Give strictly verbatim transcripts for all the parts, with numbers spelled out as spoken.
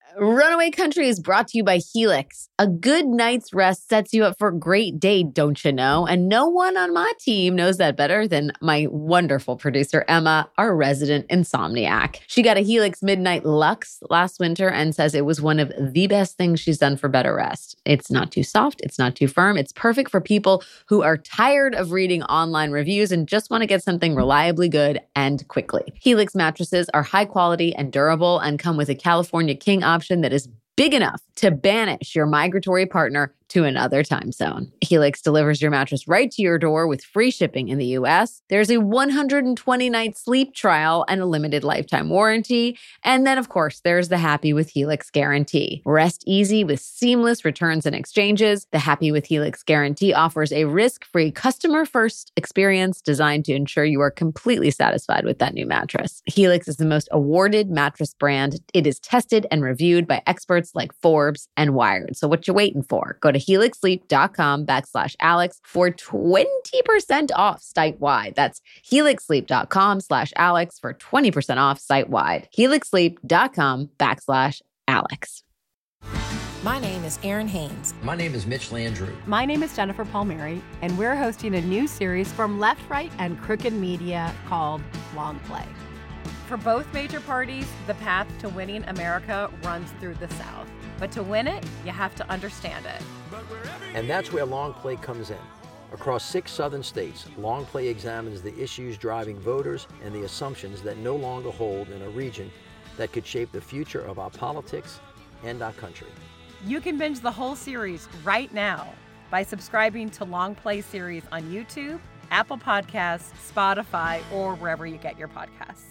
Runaway Country is brought to you by Helix. A good night's rest sets you up for a great day, don't you know? And no one on my team knows that better than my wonderful producer, Emma, our resident insomniac. She got a Helix Midnight Luxe last winter and says it was one of the best things she's done for better rest. It's not too soft. It's not too firm. It's perfect for people who are tired of reading online reviews and just want to get something reliably good and quickly. Helix mattresses are high quality and durable and come with a California King option that is big enough to banish your migratory partner to another time zone. Helix delivers your mattress right to your door with free shipping in the U S. There's a one hundred twenty night sleep trial and a limited lifetime warranty. And then, of course, there's the Happy with Helix guarantee. Rest easy with seamless returns and exchanges. The Happy with Helix guarantee offers a risk-free customer-first experience designed to ensure you are completely satisfied with that new mattress. Helix is the most awarded mattress brand. It is tested and reviewed by experts like Forbes and Wired. So what you waiting for? Go to helixsleep.com backslash Alex for twenty percent off site-wide. That's helixsleep.com slash Alex for twenty percent off site-wide. helixsleep.com backslash Alex. My name is Erin Haynes. My name is Mitch Landrew. My name is Jennifer Palmieri, and we're hosting a new series from Left, Right, and Crooked Media called Long Play. For both major parties, the path to winning America runs through the South. But to win it, you have to understand it. And that's where Long Play comes in. Across six southern states, Long Play examines the issues driving voters and the assumptions that no longer hold in a region that could shape the future of our politics and our country. You can binge the whole series right now by subscribing to Long Play series on YouTube, Apple Podcasts, Spotify, or wherever you get your podcasts.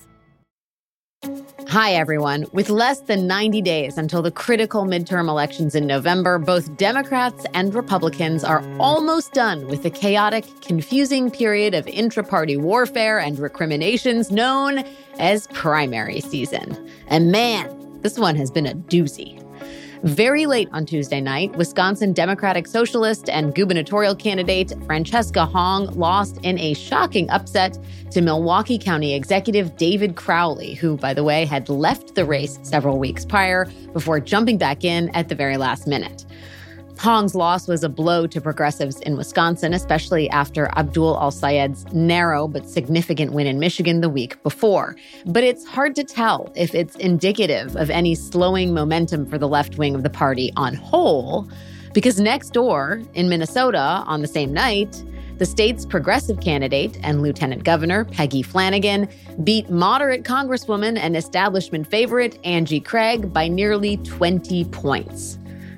Hi, everyone. With less than ninety days until the critical midterm elections in November, both Democrats and Republicans are almost done with the chaotic, confusing period of intra-party warfare and recriminations known as primary season. And man, this one has been a doozy. Very late on Tuesday night, Wisconsin Democratic Socialist and gubernatorial candidate Francesca Hong lost in a shocking upset to Milwaukee County Executive David Crowley, who, by the way, had left the race several weeks prior before jumping back in at the very last minute. Hong's loss was a blow to progressives in Wisconsin, especially after Abdul Al-Sayed's narrow but significant win in Michigan the week before. But it's hard to tell if it's indicative of any slowing momentum for the left wing of the party on whole, because next door in Minnesota on the same night, the state's progressive candidate and lieutenant governor, Peggy Flanagan, beat moderate Congresswoman and establishment favorite Angie Craig by nearly twenty points.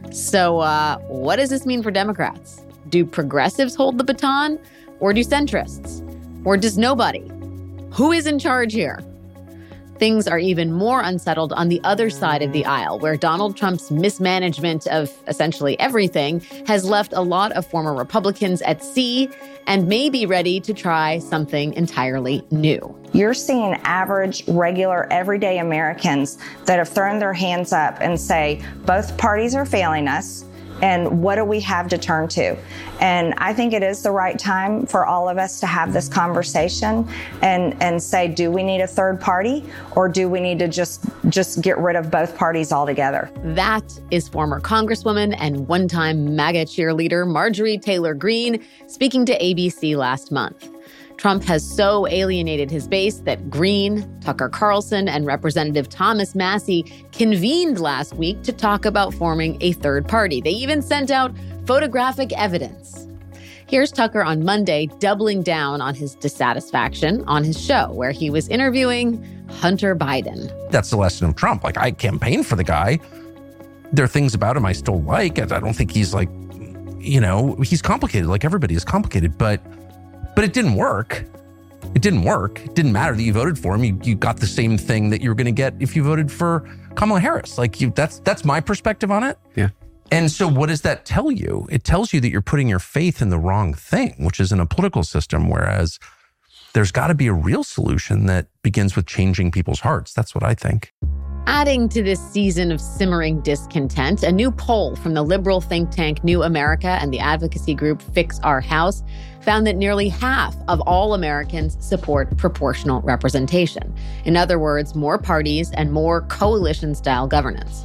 So uh, what does this mean for Democrats? Do progressives hold the baton, or do centrists? Or does nobody? Who is in charge here? Things are even more unsettled on the other side of the aisle, where Donald Trump's mismanagement of essentially everything has left a lot of former Republicans at sea and may be ready to try something entirely new. You're seeing average, regular, everyday Americans that have thrown their hands up and say, both parties are failing us, and what do we have to turn to? And I think it is the right time for all of us to have this conversation and, and say, do we need a third party, or do we need to just, just get rid of both parties altogether? That is former Congresswoman and one-time MAGA cheerleader Marjorie Taylor Greene speaking to A B C last month. Trump has so alienated his base that Greene, Tucker Carlson, and Representative Thomas Massie convened last week to talk about forming a third party. They even sent out photographic evidence. Here's Tucker on Monday doubling down on his dissatisfaction on his show, where he was interviewing Hunter Biden. That's the lesson of Trump. Like, I campaigned for the guy. There are things about him I still like. I don't think he's like, you know, he's complicated. Like everybody is complicated, but But it didn't work. It didn't work. It didn't matter that you voted for him. You you got the same thing that you were going to get if you voted for Kamala Harris. Like you, that's that's my perspective on it. Yeah. And so what does that tell you? It tells you that you're putting your faith in the wrong thing, which is in a political system, whereas there's got to be a real solution that begins with changing people's hearts. That's what I think. Adding to this season of simmering discontent, a new poll from the liberal think tank New America and the advocacy group Fix Our House found that nearly half of all Americans support proportional representation. In other words, more parties and more coalition-style governance.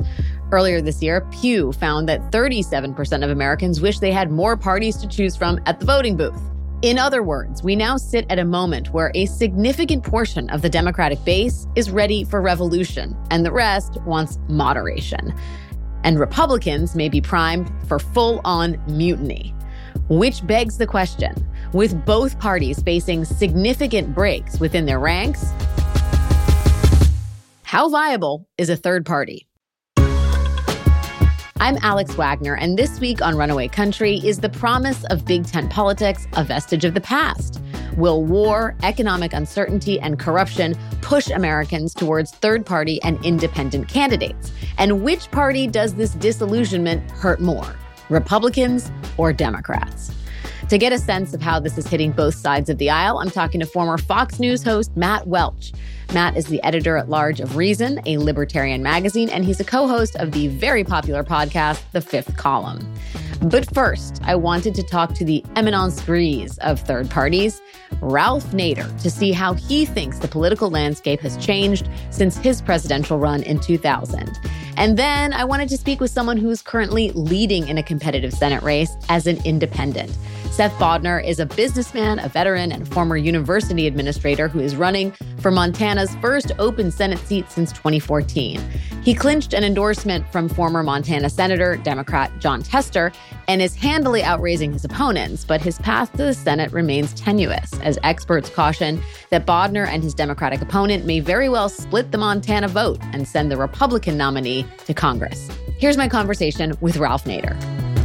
Earlier this year, Pew found that thirty-seven percent of Americans wish they had more parties to choose from at the voting booth. In other words, we now sit at a moment where a significant portion of the Democratic base is ready for revolution, and the rest wants moderation. And Republicans may be primed for full-on mutiny. Which begs the question, with both parties facing significant breaks within their ranks, how viable is a third party? I'm Alex Wagner, and this week on Runaway Country, is the promise of Big Tent politics a vestige of the past? Will war, economic uncertainty, and corruption push Americans towards third-party and independent candidates? And which party does this disillusionment hurt more, Republicans or Democrats? To get a sense of how this is hitting both sides of the aisle, I'm talking to former Fox News host Matt Welch. Matt is the editor-at-large of Reason, a libertarian magazine, and he's a co-host of the very popular podcast, The Fifth Column. But first, I wanted to talk to the eminence grise of third parties, Ralph Nader, to see how he thinks the political landscape has changed since his presidential run in two thousand. And then I wanted to speak with someone who's currently leading in a competitive Senate race as an independent. Seth Bodnar is a businessman, a veteran, and former university administrator who is running for Montana's first open Senate seat since twenty fourteen. He clinched an endorsement from former Montana Senator, Democrat Jon Tester, and is handily outraising his opponents, but his path to the Senate remains tenuous, as experts caution that Bodnar and his Democratic opponent may very well split the Montana vote and send the Republican nominee to Congress. Here's my conversation with Ralph Nader.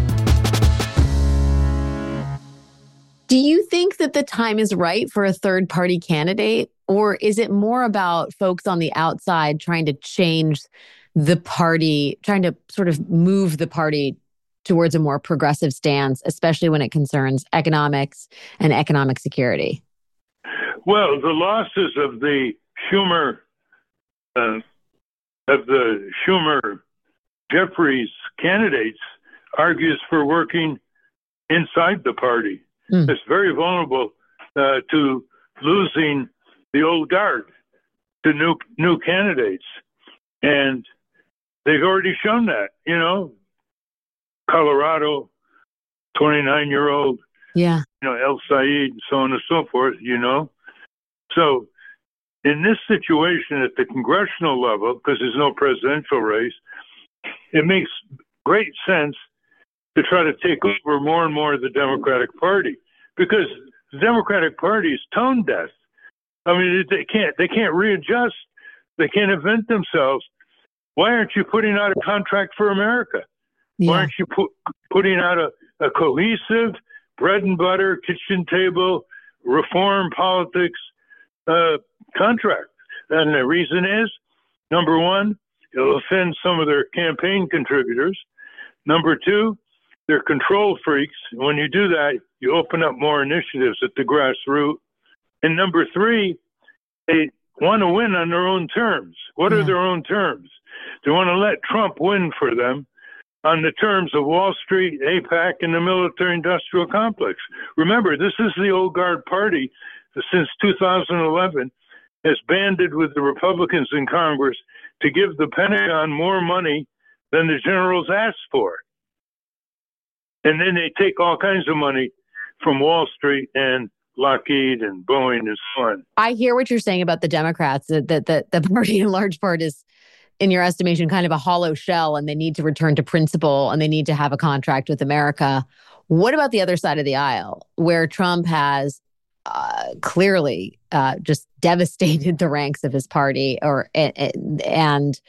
Do you think that the time is right for a third-party candidate, or is it more about folks on the outside trying to change the party, trying to sort of move the party towards a more progressive stance, especially when it concerns economics and economic security? Well, the losses of the Schumer, uh, of the Schumer-Jeffries candidates argues for working inside the party. Mm. It's very vulnerable uh, to losing the old guard to new new candidates, and they've already shown that. You know, Colorado, twenty-nine-year-old, yeah, you know, El Said, and so on and so forth. You know, so in this situation at the congressional level, because there's no presidential race, it makes great sense to try to take over more and more of the Democratic Party, because the Democratic Party is tone deaf. I mean, they can't they can't readjust. They can't invent themselves. Why aren't you putting out a contract for America? Yeah. Why aren't you put, putting out a, a cohesive bread and butter, kitchen table, reform politics uh, contract? And the reason is, number one, it'll offend some of their campaign contributors. Number two, they're control freaks. When you do that, you open up more initiatives at the grassroots. And number three, they want to win on their own terms. What yeah. are their own terms? They want to let Trump win for them on the terms of Wall Street, AIPAC, and the military-industrial complex. Remember, this is the old guard party that since two thousand eleven has banded with the Republicans in Congress to give the Pentagon more money than the generals asked for. And then they take all kinds of money from Wall Street and Lockheed and Boeing and so on. I hear what you're saying about the Democrats, that the, the, the party in large part is, in your estimation, kind of a hollow shell, and they need to return to principle, and they need to have a contract with America. What about the other side of the aisle, where Trump has uh, clearly uh, just devastated the ranks of his party, or and, and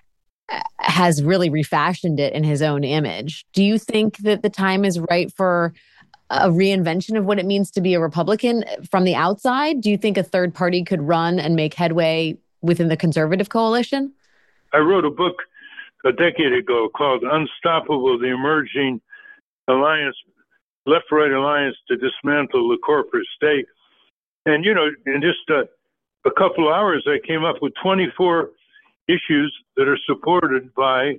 has really refashioned it in his own image? Do you think that the time is right for a reinvention of what it means to be a Republican from the outside? Do you think a third party could run and make headway within the conservative coalition? I wrote a book a decade ago called Unstoppable, the Emerging Alliance, Left-Right Alliance to Dismantle the Corporate State. And, you know, in just a, a couple hours, I came up with twenty-four issues that are supported by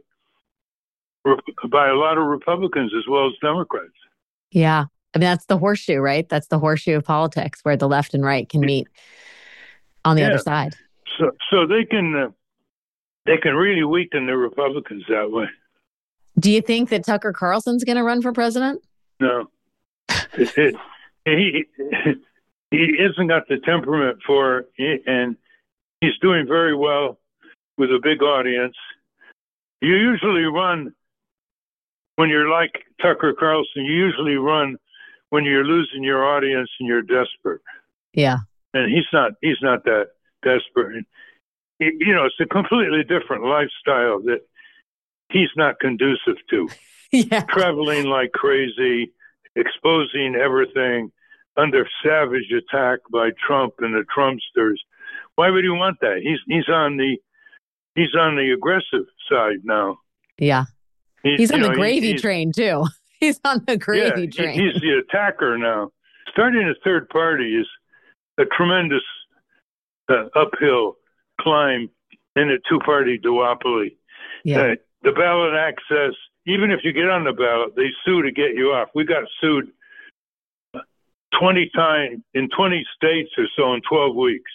by a lot of Republicans as well as Democrats. Yeah. I mean, that's the horseshoe, right? That's the horseshoe of politics, where the left and right can meet on the yeah. other side. So so they can uh, they can really weaken the Republicans that way. Do you think that Tucker Carlson's going to run for president? No. It, it, he, he hasn't got the temperament for it, and he's doing very well with a big audience. You usually run when you're like Tucker Carlson. You usually run when you're losing your audience and you're desperate. Yeah. And he's not. He's not that desperate. It, you know, it's a completely different lifestyle that he's not conducive to. Yeah. Traveling like crazy, exposing everything under savage attack by Trump and the Trumpsters. Why would he want that? He's he's on the he's on the aggressive side now. Yeah. He, he's on the know, gravy he, train too. He's on the gravy yeah, train. He's the attacker now. Starting a third party is a tremendous uh, uphill climb in a two-party duopoly. Yeah. Uh, the ballot access, even if you get on the ballot, they sue to get you off. We got sued twenty times in twenty states or so in twelve weeks.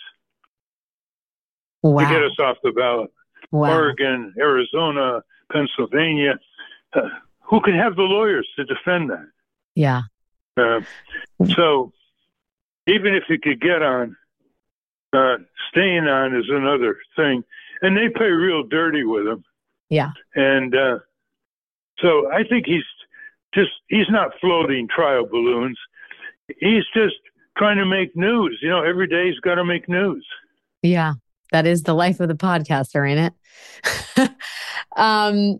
Wow. To get us off the ballot. Wow. Oregon, Arizona, Pennsylvania. Uh, who can have the lawyers to defend that? Yeah. Uh, so even if you could get on, uh, staying on is another thing. And they play real dirty with him. Yeah. And uh, so I think he's just, he's not floating trial balloons. He's just trying to make news. You know, every day he's got to make news. Yeah. That is the life of the podcaster, ain't it? um,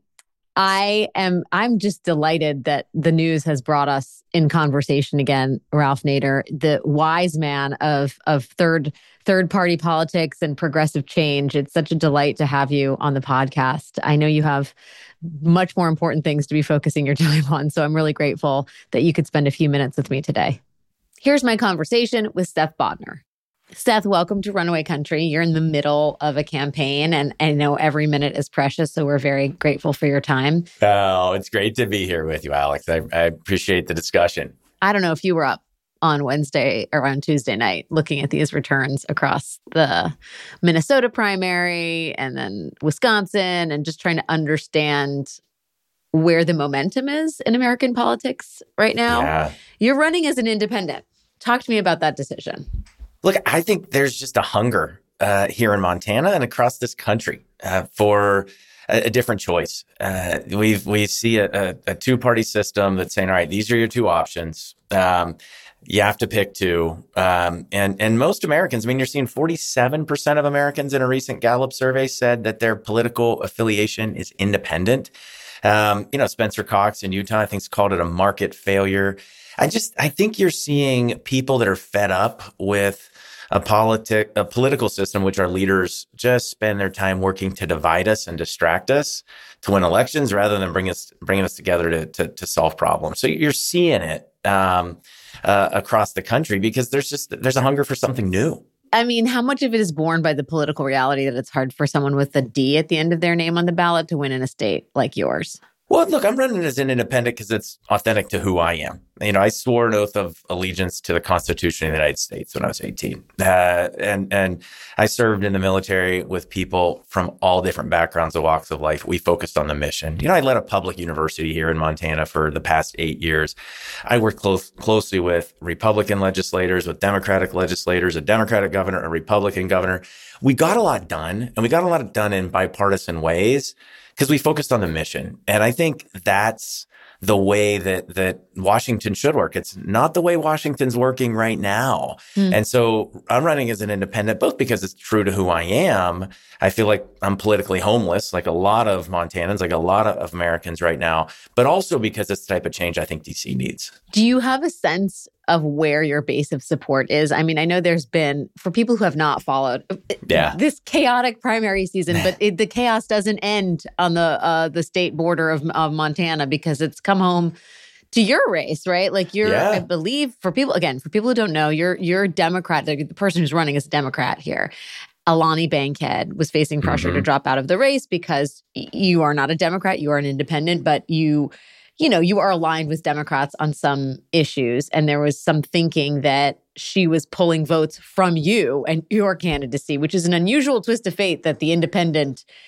I am, I'm just delighted that the news has brought us in conversation again, Ralph Nader, the wise man of, of third, third party politics and progressive change. It's such a delight to have you on the podcast. I know you have much more important things to be focusing your time on. So I'm really grateful that you could spend a few minutes with me today. Here's my conversation with Seth Bodnar. Seth, welcome to Runaway Country. You're in the middle of a campaign, and I know every minute is precious, so we're very grateful for your time. Oh, it's great to be here with you, Alex. I, I appreciate the discussion. I don't know if you were up on Wednesday or on Tuesday night looking at these returns across the Minnesota primary and then Wisconsin, and just trying to understand where the momentum is in American politics right now. Yeah. You're running as an independent. Talk to me about that decision. Look, I think there's just a hunger uh, here in Montana and across this country uh, for a, a different choice. Uh, we we see a, a, a two-party system that's saying, all right, these are your two options. Um, you have to pick two. Um, and, and most Americans, I mean, you're seeing forty-seven percent of Americans in a recent Gallup survey said that their political affiliation is independent. Um, you know, Spencer Cox in Utah, I think, has called it a market failure. I just, I think you're seeing people that are fed up with a politic, a political system, which our leaders just spend their time working to divide us and distract us to win elections rather than bring us, bringing us together to, to, to solve problems. So you're seeing it um, uh, across the country because there's just, there's a hunger for something new. I mean, how much of it is borne by the political reality that it's hard for someone with a D at the end of their name on the ballot to win in a state like yours? Well, look, I'm running as an independent because it's authentic to who I am. You know, I swore an oath of allegiance to the Constitution of the United States when I was eighteen. Uh, and and I served in the military with people from all different backgrounds and walks of life. We focused on the mission. You know, I led a public university here in Montana for the past eight years. I worked close, closely with Republican legislators, with Democratic legislators, a Democratic governor, a Republican governor. We got a lot done, and we got a lot done in bipartisan ways, because we focused on the mission. And I think that's the way that that Washington should work. It's not the way Washington's working right now. Mm. And so I'm running as an independent, both because it's true to who I am. I feel like I'm politically homeless, like a lot of Montanans, like a lot of Americans right now, but also because it's the type of change I think D C needs. Do you have a sense of where your base of support is? I mean, I know there's been, for people who have not followed, yeah. this chaotic primary season, but it, the chaos doesn't end on the uh, the state border of, of Montana because it's come home to your race, right? Like you're, yeah. I believe, for people, again, for people who don't know, you're you're Democrat. The, the person who's running is a Democrat here. Alani Bankhead was facing pressure mm-hmm. to drop out of the race because you are not a Democrat, you are an independent, but you... you know, you are aligned with Democrats on some issues. And there was some thinking that she was pulling votes from you and your candidacy, which is an unusual twist of fate that the independent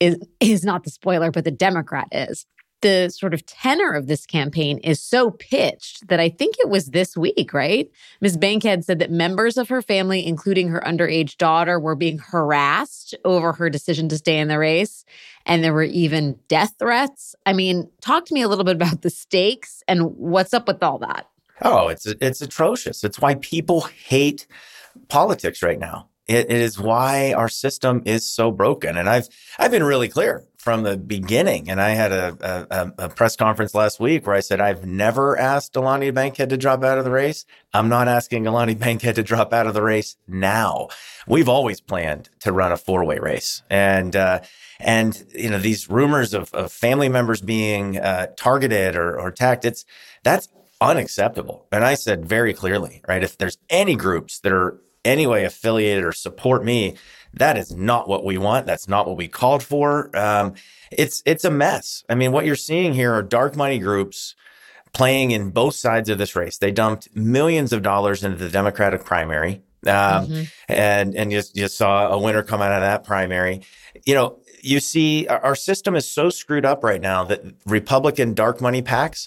is is not the spoiler, but the Democrat is. The sort of tenor of this campaign is so pitched that I think it was this week, right? Miz Bankhead said that members of her family, including her underage daughter, were being harassed over her decision to stay in the race. And there were even death threats. I mean, talk to me a little bit about the stakes and what's up with all that. Oh, it's it's atrocious. It's why people hate politics right now. It, it is why our system is so broken. And I've I've been really clear from the beginning. And I had a, a, a press conference last week where I said, I've never asked Alani Bankhead to drop out of the race. I'm not asking Alani Bankhead to drop out of the race now. We've always planned to run a four-way race. And, uh, and, you know, these rumors of, of family members being, uh, targeted or, or attacked, it's, that's unacceptable. And I said very clearly, right, if there's any groups that are anyway affiliated or support me, that is not what we want. That's not what we called for. Um, it's it's a mess. I mean, what you're seeing here are dark money groups playing in both sides of this race. They dumped millions of dollars into the Democratic primary, um, mm-hmm. and and you, you saw a winner come out of that primary. You know, you see our system is so screwed up right now that Republican dark money PACs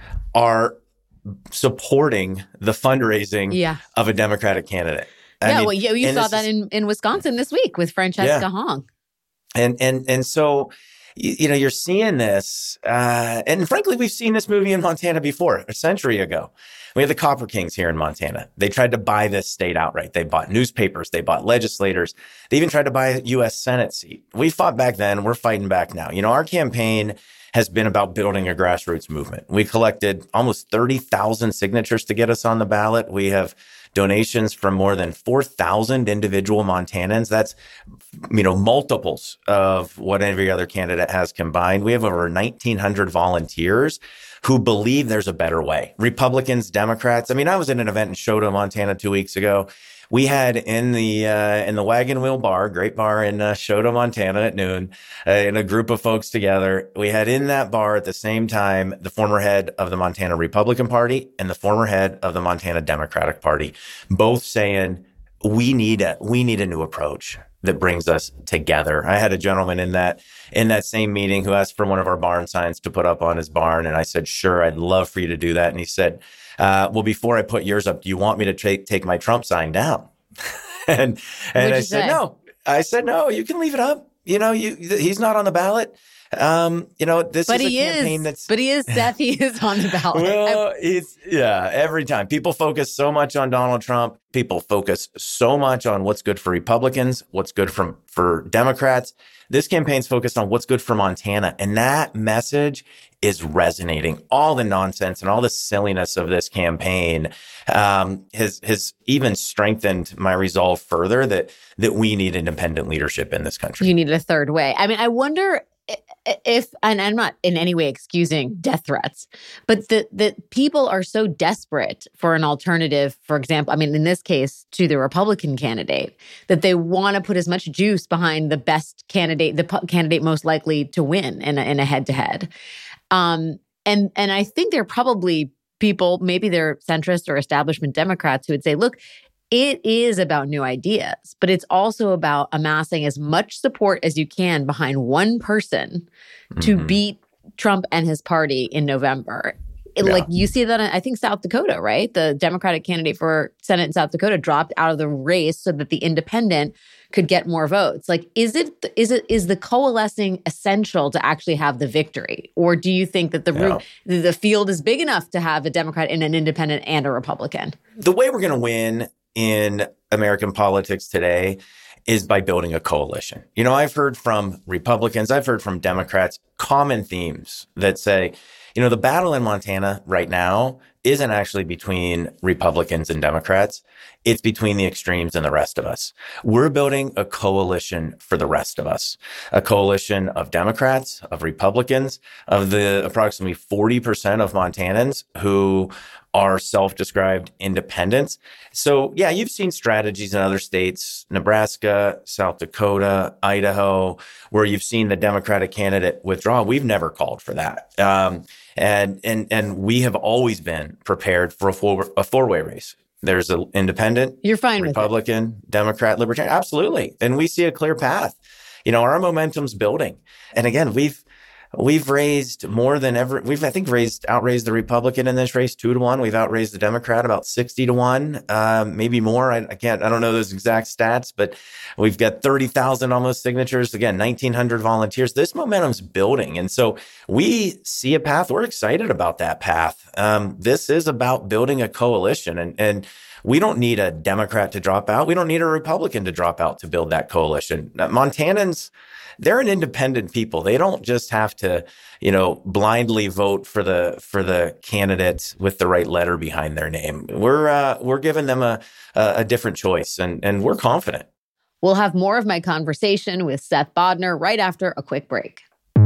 are supporting the fundraising yeah. of a Democratic candidate. I yeah, mean, well, you, you saw that in, in Wisconsin this week with Francesca yeah. Hong. And and and so, you, you know, you're seeing this. Uh, and frankly, we've seen this movie in Montana before, a century ago. We have the Copper Kings here in Montana. They tried to buy this state outright. They bought newspapers. They bought legislators. They even tried to buy a U S Senate seat. We fought back then. We're fighting back now. You know, our campaign has been about building a grassroots movement. We collected almost thirty thousand signatures to get us on the ballot. We have donations from more than four thousand individual Montanans. That's, you know, multiples of what every other candidate has combined. We have over nineteen hundred volunteers who believe there's a better way. Republicans, Democrats. I mean, I was at an event in Choteau, Montana two weeks ago. We had in the uh, in the Wagon Wheel Bar, great bar in uh, Choteau, Montana at noon, uh, in a group of folks together. We had in that bar at the same time the former head of the Montana Republican Party and the former head of the Montana Democratic Party, both saying we need a we need a new approach that brings us together. I had a gentleman in that in that same meeting who asked for one of our barn signs to put up on his barn, and I said, "Sure, I'd love for you to do that." And he said, Uh, well, before I put yours up, do you want me to tra- take my Trump sign down? and and I said, say? no. I said, no, you can leave it up. You know, you he's not on the ballot. Um, you know, this but is a he campaign is, that's... But he is, Seth, he is on the ballot. well, it's, yeah, every time. People focus so much on Donald Trump. People focus so much on what's good for Republicans, what's good for, for Democrats. This campaign's focused on what's good for Montana. And that message is resonating. All the nonsense and all the silliness of this campaign um, has has even strengthened my resolve further that that we need independent leadership in this country. You need a third way. I mean, I wonder if, and I'm not in any way excusing death threats, but that that people are so desperate for an alternative, for example, I mean, in this case, to the Republican candidate, that they want to put as much juice behind the best candidate, the p- candidate most likely to win in a, in a head-to-head. Um, and and I think there are probably people, maybe they're centrist or establishment Democrats, who would say, look, it is about new ideas, but it's also about amassing as much support as you can behind one person mm-hmm. to beat Trump and his party in November. It, yeah. Like you see that in, I think, South Dakota, right? The Democratic candidate for Senate in South Dakota dropped out of the race so that the independent could get more votes. Like, is it is it is the coalescing essential to actually have the victory, or do you think that the room, yeah. the field is big enough to have a Democrat and an independent and a Republican? The way we're going to win in American politics today is by building a coalition. You know, I've heard from Republicans, I've heard from Democrats, common themes that say, you know, the battle in Montana right now isn't actually between Republicans and Democrats. It's between the extremes and the rest of us. We're building a coalition for the rest of us, a coalition of Democrats, of Republicans, of the approximately forty percent of Montanans who are self-described independents. So, yeah, you've seen strategies in other states, Nebraska, South Dakota, Idaho, where you've seen the Democratic candidate withdraw. We've never called for that. Um, and and and we have always been prepared for a, four, a four-way race. There's an independent, You're fine Republican, with Democrat, Libertarian. Absolutely. And we see a clear path. you know, our momentum's building. And again, we've We've raised more than ever. We've, I think, raised, outraised the Republican in this race two to one. We've outraised the Democrat about sixty to one, um, maybe more. I, I can't, I don't know those exact stats, but we've got thirty thousand almost signatures. Again, nineteen hundred volunteers. This momentum's building. And so we see a path. We're excited about that path. Um, this is about building a coalition, and, and we don't need a Democrat to drop out. We don't need a Republican to drop out to build that coalition. Now, Montanans, they're an independent people. They don't just have to, you know, blindly vote for the for the candidate with the right letter behind their name. We're uh, we're giving them a, a a different choice, and and we're confident. We'll have more of my conversation with Seth Bodnar right after a quick break.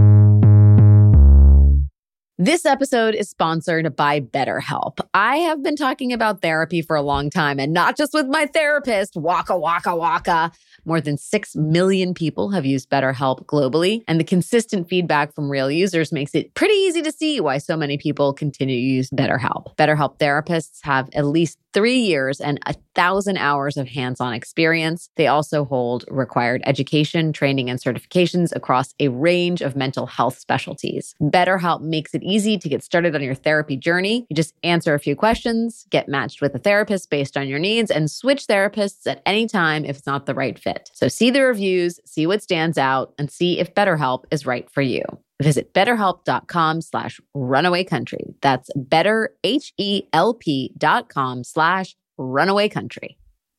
This episode is sponsored by BetterHelp. I have been talking about therapy for a long time, and not just with my therapist, waka, waka, waka. More than six million people have used BetterHelp globally, and the consistent feedback from real users makes it pretty easy to see why so many people continue to use BetterHelp. BetterHelp therapists have at least three years and a thousand hours of hands-on experience. They also hold required education, training, and certifications across a range of mental health specialties. BetterHelp makes it easy to get started on your therapy journey. You just answer a few questions, get matched with a therapist based on your needs, and switch therapists at any time if it's not the right fit. So see the reviews, see what stands out, and see if BetterHelp is right for you. Visit betterhelp.com slash runaway country. That's better, H E L P dot com slash runaway country.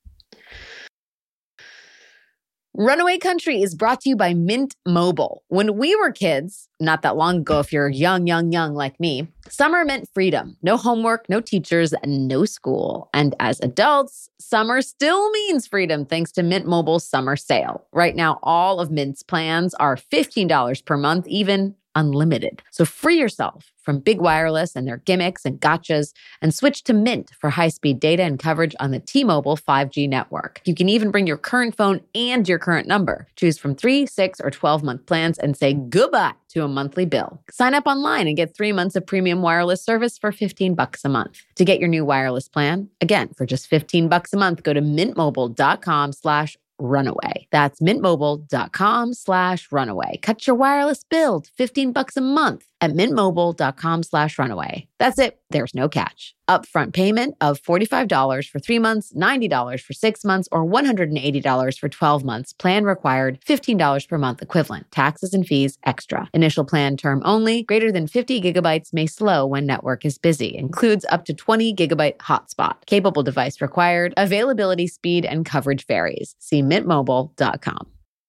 Runaway Country is brought to you by Mint Mobile. When we were kids, not that long ago if you're young, young, young like me, summer meant freedom. No homework, no teachers, and no school. And as adults, summer still means freedom thanks to Mint Mobile's summer sale. Right now, all of Mint's plans are fifteen dollars per month, even unlimited. So free yourself from big wireless and their gimmicks and gotchas, and switch to Mint for high-speed data and coverage on the T-Mobile five G network. You can even bring your current phone and your current number. Choose from three, six, or twelve-month plans and say goodbye to a monthly bill. Sign up online and get three months of premium wireless service for fifteen bucks a month. To get your new wireless plan, again, for just fifteen bucks a month, go to mintmobile.com slash runaway. That's mintmobile.com slash runaway. Cut your wireless bill to fifteen bucks a month at mintmobile.com slash runaway. That's it. There's no catch. Upfront payment of forty-five dollars for three months, ninety dollars for six months, or one hundred eighty dollars for twelve months. Plan required, fifteen dollars per month equivalent. Taxes and fees extra. Initial plan term only. Greater than fifty gigabytes may slow when network is busy. Includes up to twenty gigabyte hotspot. Capable device required. Availability, speed, and coverage varies. See mint mobile dot com.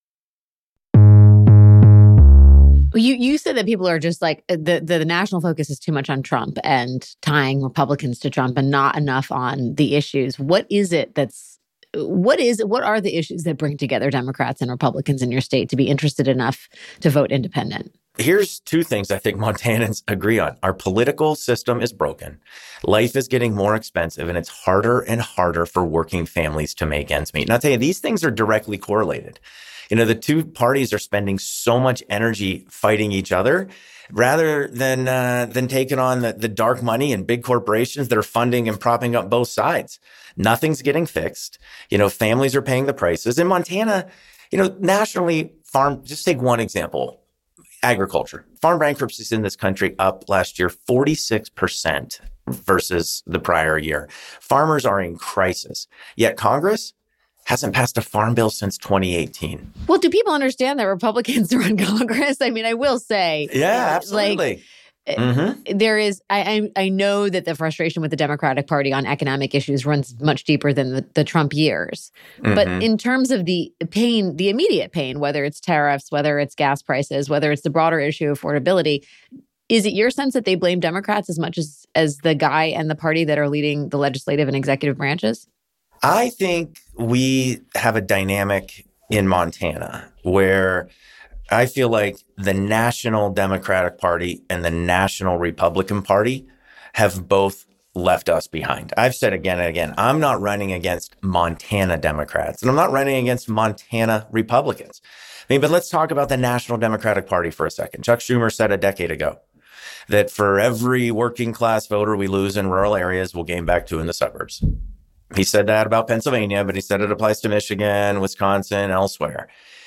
You you said that people are just like, the, the, the national focus is too much on Trump and tying Republicans to Trump and not enough on the issues. What is it that's, what is, what are the issues that bring together Democrats and Republicans in your state to be interested enough to vote independent? Here's two things I think Montanans agree on. Our political system is broken. Life is getting more expensive, and it's harder and harder for working families to make ends meet. And I'll tell you, these things are directly correlated. You know, the two parties are spending so much energy fighting each other rather than uh, than taking on the, the dark money and big corporations that are funding and propping up both sides. Nothing's getting fixed. You know, families are paying the prices. In Montana, you know, nationally, farm, just take one example, agriculture. Farm bankruptcies in this country up last year, forty-six percent versus the prior year. Farmers are in crisis. Yet Congress hasn't passed a farm bill since twenty eighteen. Well, do people understand that Republicans run Congress? I mean, I will say. Yeah, absolutely. Like, Mm-hmm. There is, I, I I know that the frustration with the Democratic Party on economic issues runs much deeper than the, the Trump years. Mm-hmm. But in terms of the pain, the immediate pain, whether it's tariffs, whether it's gas prices, whether it's the broader issue of affordability, is it your sense that they blame Democrats as much as, as the guy and the party that are leading the legislative and executive branches? I think we have a dynamic in Montana where I feel like the National Democratic Party and the National Republican Party have both left us behind. I've said again and again, I'm not running against Montana Democrats and I'm not running against Montana Republicans. I mean, but let's talk about the National Democratic Party for a second. Chuck Schumer said a decade ago that for every working class voter we lose in rural areas, we'll gain back two in the suburbs. He said that about Pennsylvania, but he said it applies to Michigan, Wisconsin, elsewhere.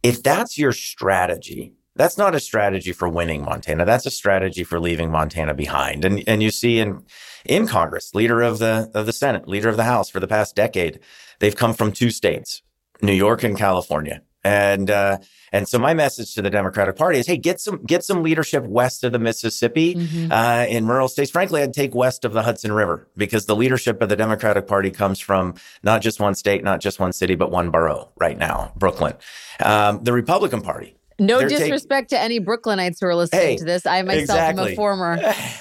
if that's your strategy, that's not a strategy for winning Montana. That's a strategy for leaving Montana behind. And and you see in in Congress, leader of the of the Senate, leader of the House for the past decade, they've come from two states, New York and California. And uh, and so my message to the Democratic Party is, hey, get some get some leadership west of the Mississippi mm-hmm. uh, in rural states. Frankly, I'd take west of the Hudson River, because the leadership of the Democratic Party comes from not just one state, not just one city, but one borough right now, Brooklyn. Um, the Republican Party. No disrespect take- to any Brooklynites who are listening hey, to this. I myself exactly. am a former.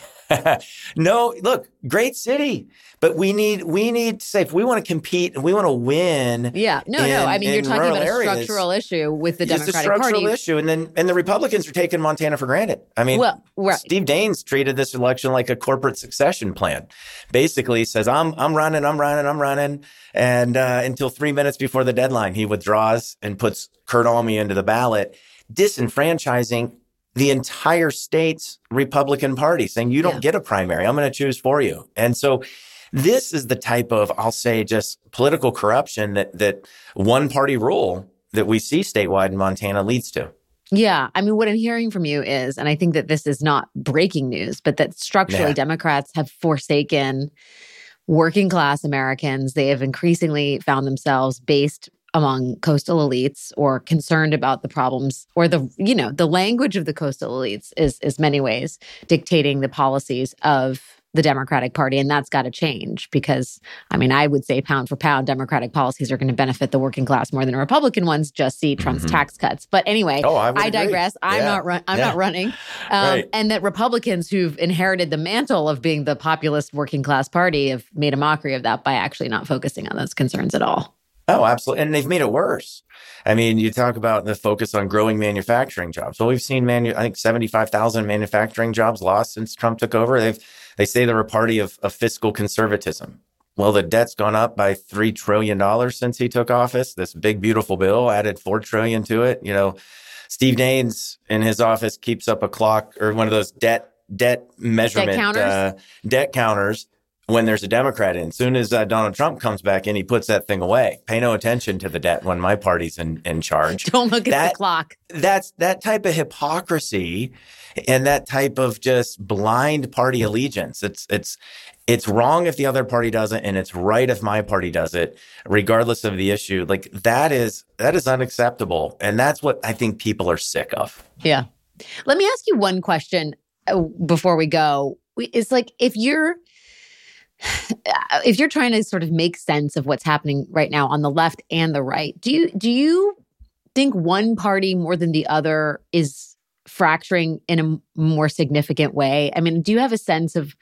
No, look, great city, but we need we need to say if we want to compete and we want to win. Yeah, no, in, no. I mean, you're talking about a areas, structural issue with the Democratic Party. It's a structural Party. issue, and then and the Republicans are taking Montana for granted. I mean, well, right. Steve Daines treated this election like a corporate succession plan. Basically, says I'm I'm running, I'm running, I'm running, and uh, until three minutes before the deadline, he withdraws and puts Kurt Alme into the ballot, disenfranchising the entire state's Republican Party, saying you don't yeah. get a primary. I'm going to choose for you. And so this is the type of, I'll say, just political corruption that that one party rule that we see statewide in Montana leads to. Yeah. I mean, what I'm hearing from you is, and I think that this is not breaking news, but that structurally yeah. Democrats have forsaken working class Americans. They have increasingly found themselves based among coastal elites or concerned about the problems or the, you know, the language of the coastal elites is, is many ways dictating the policies of the Democratic Party. And that's got to change because, I mean, I would say pound for pound, Democratic policies are going to benefit the working class more than Republican ones. Just see Trump's mm-hmm. tax cuts. But anyway, oh, I, I digress. Agree. I'm yeah. not run- I'm yeah. not running. Um, right. And that Republicans who've inherited the mantle of being the populist working class party have made a mockery of that by actually not focusing on those concerns at all. Oh, absolutely. And they've made it worse. I mean, you talk about the focus on growing manufacturing jobs. Well, we've seen, manu- I think, seventy-five thousand manufacturing jobs lost since Trump took over. They've, they say they're a party of, of fiscal conservatism. Well, the debt's gone up by three trillion dollars since he took office. This big, beautiful bill added four trillion dollars to it. You know, Steve Daines in his office keeps up a clock or one of those debt debt measurement debt counters. Uh, debt counters. When there's a Democrat in, as soon as uh, Donald Trump comes back in, he puts that thing away. Pay no attention to the debt when my party's in, in charge. Don't look at that, the clock. That's that type of hypocrisy and that type of just blind party allegiance. It's it's it's wrong if the other party does it, and it's right if my party does it, regardless of the issue. Like that is that is unacceptable, and that's what I think people are sick of. Yeah. Let me ask you one question before we go. It's like if you're If you're trying to sort of make sense of what's happening right now on the left and the right, do you do you think one party more than the other is fracturing in a more significant way? I mean, do you have a sense of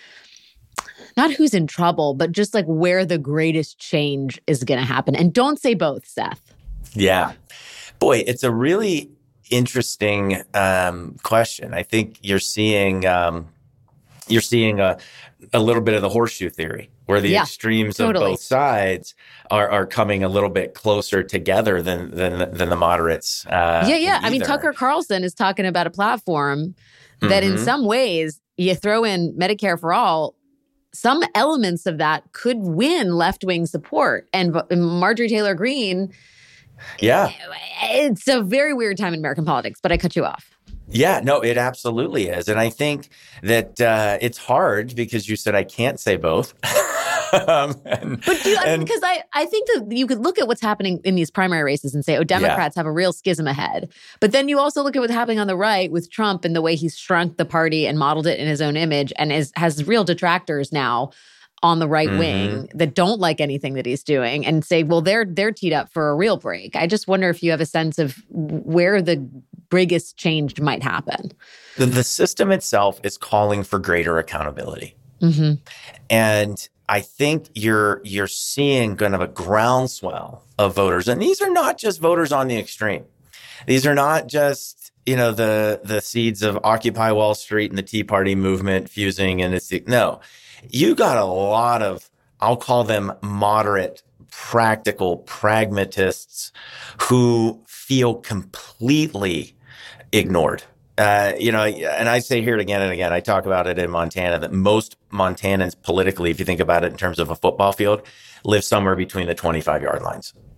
not who's in trouble, but just like where the greatest change is going to happen? And don't say both, Seth. Yeah. Boy, it's a really interesting um, question. I think you're seeing um, you're seeing a a little bit of the horseshoe theory, where the yeah, extremes totally. of both sides are, are coming a little bit closer together than than, than the moderates. Uh, yeah, yeah. either. I mean, Tucker Carlson is talking about a platform that mm-hmm. in some ways, you throw in Medicare for all, some elements of that could win left-wing support. And Marjorie Taylor Greene, yeah, it's a very weird time in American politics, but I cut you off. Yeah, no, it absolutely is. And I think that uh, it's hard because you said I can't say both. um, and, but do you, I mean, because I, I think that you could look at what's happening in these primary races and say, oh, Democrats yeah. have a real schism ahead. But then you also look at what's happening on the right with Trump and the way he's shrunk the party and modeled it in his own image and is, has real detractors now on the right mm-hmm. wing that don't like anything that he's doing and say, well, they're they're teed up for a real break. I just wonder if you have a sense of where the biggest change might happen. The, the system itself is calling for greater accountability. Mm-hmm. And I think you're you're seeing kind of a groundswell of voters. And these are not just voters on the extreme. These are not just, you know, the the seeds of Occupy Wall Street and the Tea Party movement fusing. And it's no. You got a lot of, I'll call them moderate, practical pragmatists who feel completely ignored. Uh, you know, and I say here again and again, I talk about it in Montana, that most Montanans politically, if you think about it in terms of a football field, live somewhere between the twenty-five yard lines.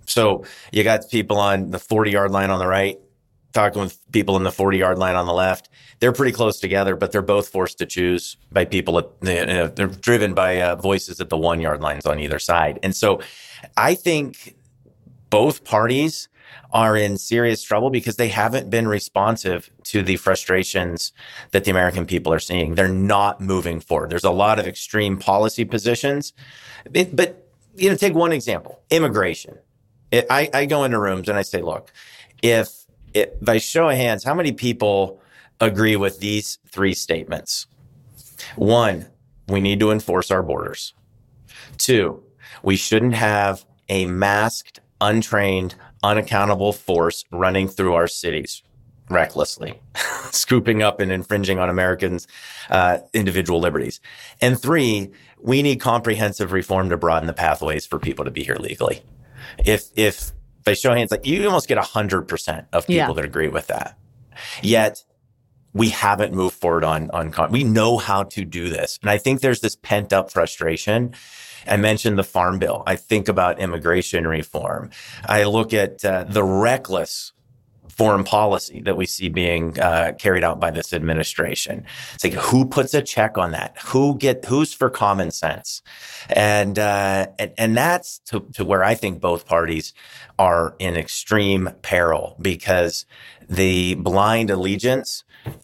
So you got people on the forty-yard line on the right, talking with people in the forty-yard line on the left. They're pretty close together, but they're both forced to choose by people. At, you know, they're driven by uh, voices at the one-yard lines on either side. And so I think both parties are in serious trouble because they haven't been responsive to the frustrations that the American people are seeing. They're not moving forward. There's a lot of extreme policy positions. It, but, you know, take one example, immigration. It, I, I go into rooms and I say, look, if, if by show of hands, how many people agree with these three statements? One, we need to enforce our borders. Two, we shouldn't have a masked, untrained, unaccountable force running through our cities recklessly, scooping up and infringing on Americans' uh, individual liberties. And three, we need comprehensive reform to broaden the pathways for people to be here legally. If, if by show of hands, like you almost get one hundred percent of people yeah. that agree with that. Yet we haven't moved forward on, on, con- we know how to do this. And I think there's this pent up frustration. I mentioned the Farm Bill. I think about immigration reform. I look at uh, the reckless foreign policy that we see being uh, carried out by this administration. It's like, who puts a check on that? Who get who's for common sense? And uh, and, and that's to, to where I think both parties are in extreme peril because the blind allegiance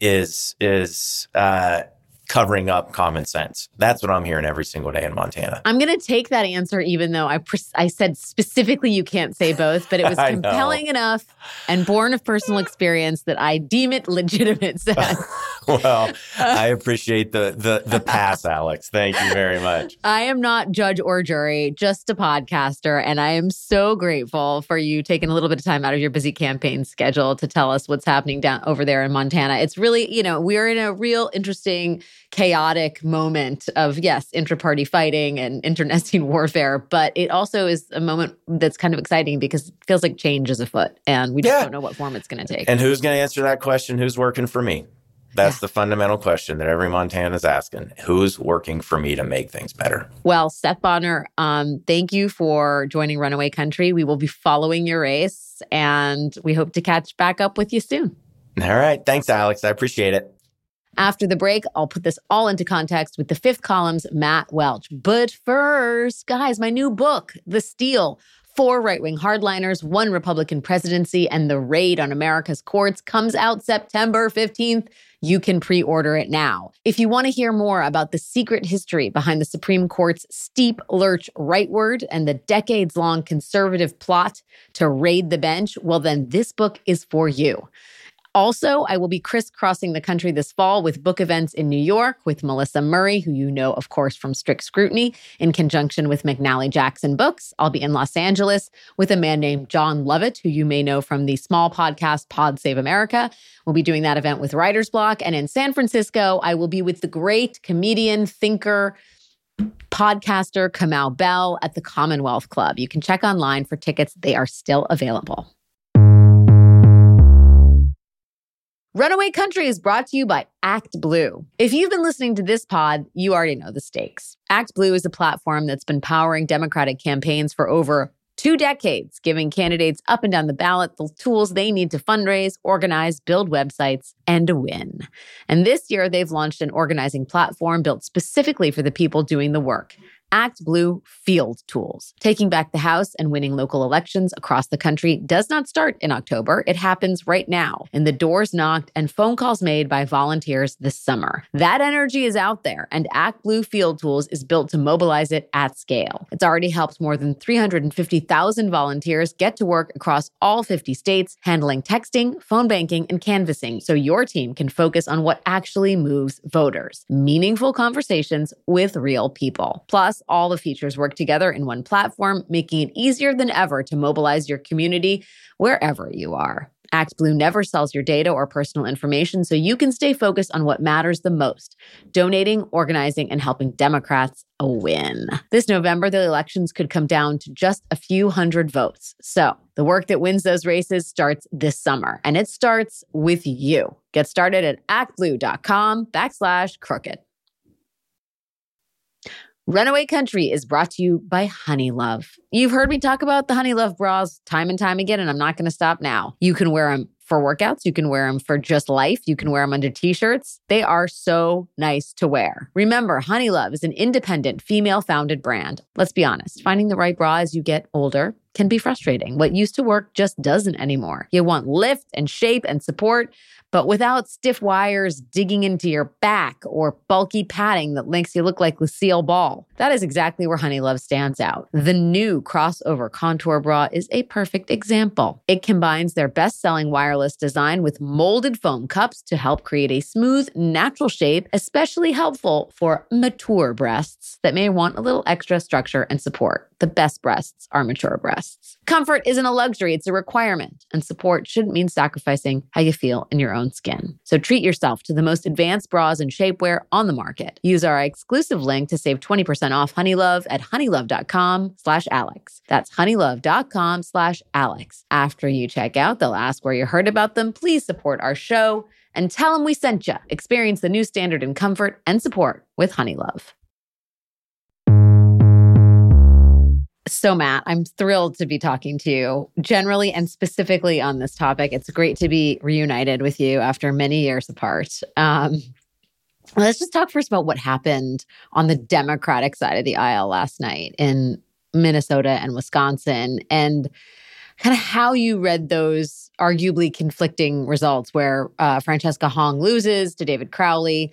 is is uh, covering up common sense. That's what I'm hearing every single day in Montana. I'm going to take that answer, even though I pres- I said specifically you can't say both, but it was compelling enough and born of personal experience that I deem it legitimate, Seth. Well, I appreciate the, the, the pass, Alex. Thank you very much. I am not judge or jury, just a podcaster. And I am so grateful for you taking a little bit of time out of your busy campaign schedule to tell us what's happening down over there in Montana. It's really, you know, we're in a real interesting chaotic moment of, yes, intra-party fighting and internecine warfare, but it also is a moment that's kind of exciting because it feels like change is afoot and we just yeah. don't know what form it's going to take. And who's going to answer that question? Who's working for me? That's yeah. the fundamental question that every Montanan is asking. Who's working for me to make things better? Well, Seth Bonner, um, thank you for joining Runaway Country. We will be following your race and we hope to catch back up with you soon. All right. Thanks, Alex. I appreciate it. After the break, I'll put this all into context with the Fifth Column's Matt Welch. But first, guys, my new book, The Steal, Four Right-Wing Hardliners, One Republican Presidency, and the Raid on America's Courts, comes out September fifteenth. You can pre-order it now. If you want to hear more about the secret history behind the Supreme Court's steep lurch rightward and the decades-long conservative plot to raid the bench, well, then this book is for you. Also, I will be crisscrossing the country this fall with book events in New York with Melissa Murray, who you know, of course, from Strict Scrutiny, in conjunction with McNally Jackson Books. I'll be in Los Angeles with a man named John Lovett, who you may know from the small podcast Pod Save America. We'll be doing that event with Writer's Block. And in San Francisco, I will be with the great comedian, thinker, podcaster Kamau Bell at the Commonwealth Club. You can check online for tickets. They are still available. Runaway Country is brought to you by Act Blue. If you've been listening to this pod, you already know the stakes. Act Blue is a platform that's been powering Democratic campaigns for over two decades, giving candidates up and down the ballot the tools they need to fundraise, organize, build websites, and to win. And this year, they've launched an organizing platform built specifically for the people doing the work. Act Blue Field Tools. Taking back the House and winning local elections across the country does not start in October. It happens right now, and the doors knocked and phone calls made by volunteers this summer. That energy is out there, and Act Blue Field Tools is built to mobilize it at scale. It's already helped more than three hundred fifty thousand volunteers get to work across all fifty states, handling texting, phone banking, and canvassing, so your team can focus on what actually moves voters. Meaningful conversations with real people. Plus, all the features work together in one platform, making it easier than ever to mobilize your community wherever you are. Act Blue never sells your data or personal information, so you can stay focused on what matters the most: donating, organizing, and helping Democrats a win. This November, the elections could come down to just a few hundred votes. So the work that wins those races starts this summer, and it starts with you. Get started at actblue.com backslash crooked. Runaway Country is brought to you by Honeylove. You've heard me talk about the Honeylove bras time and time again, and I'm not going to stop now. You can wear them for workouts. You can wear them for just life. You can wear them under t-shirts. They are so nice to wear. Remember, Honeylove is an independent, female-founded brand. Let's be honest, finding the right bra as you get older can be frustrating. What used to work just doesn't anymore. You want lift and shape and support, but without stiff wires digging into your back or bulky padding that makes you look like Lucille Ball. That is exactly where Honeylove stands out. The new crossover contour bra is a perfect example. It combines their best-selling wireless design with molded foam cups to help create a smooth, natural shape, especially helpful for mature breasts that may want a little extra structure and support. The best breasts are mature breasts. Comfort isn't a luxury, it's a requirement, and support shouldn't mean sacrificing how you feel in your own skin. So treat yourself to the most advanced bras and shapewear on the market. Use our exclusive link to save twenty percent off Honeylove at honeylove.com slash Alex. That's honeylove.com slash Alex. After you check out, they'll ask where you heard about them. Please support our show and tell them we sent you. Experience the new standard in comfort and support with Honeylove. So, Matt, I'm thrilled to be talking to you generally and specifically on this topic. It's great to be reunited with you after many years apart. Um, let's just talk first about what happened on the Democratic side of the aisle last night in Minnesota and Wisconsin, and kind of how you read those arguably conflicting results where uh, Francesca Hong loses to David Crowley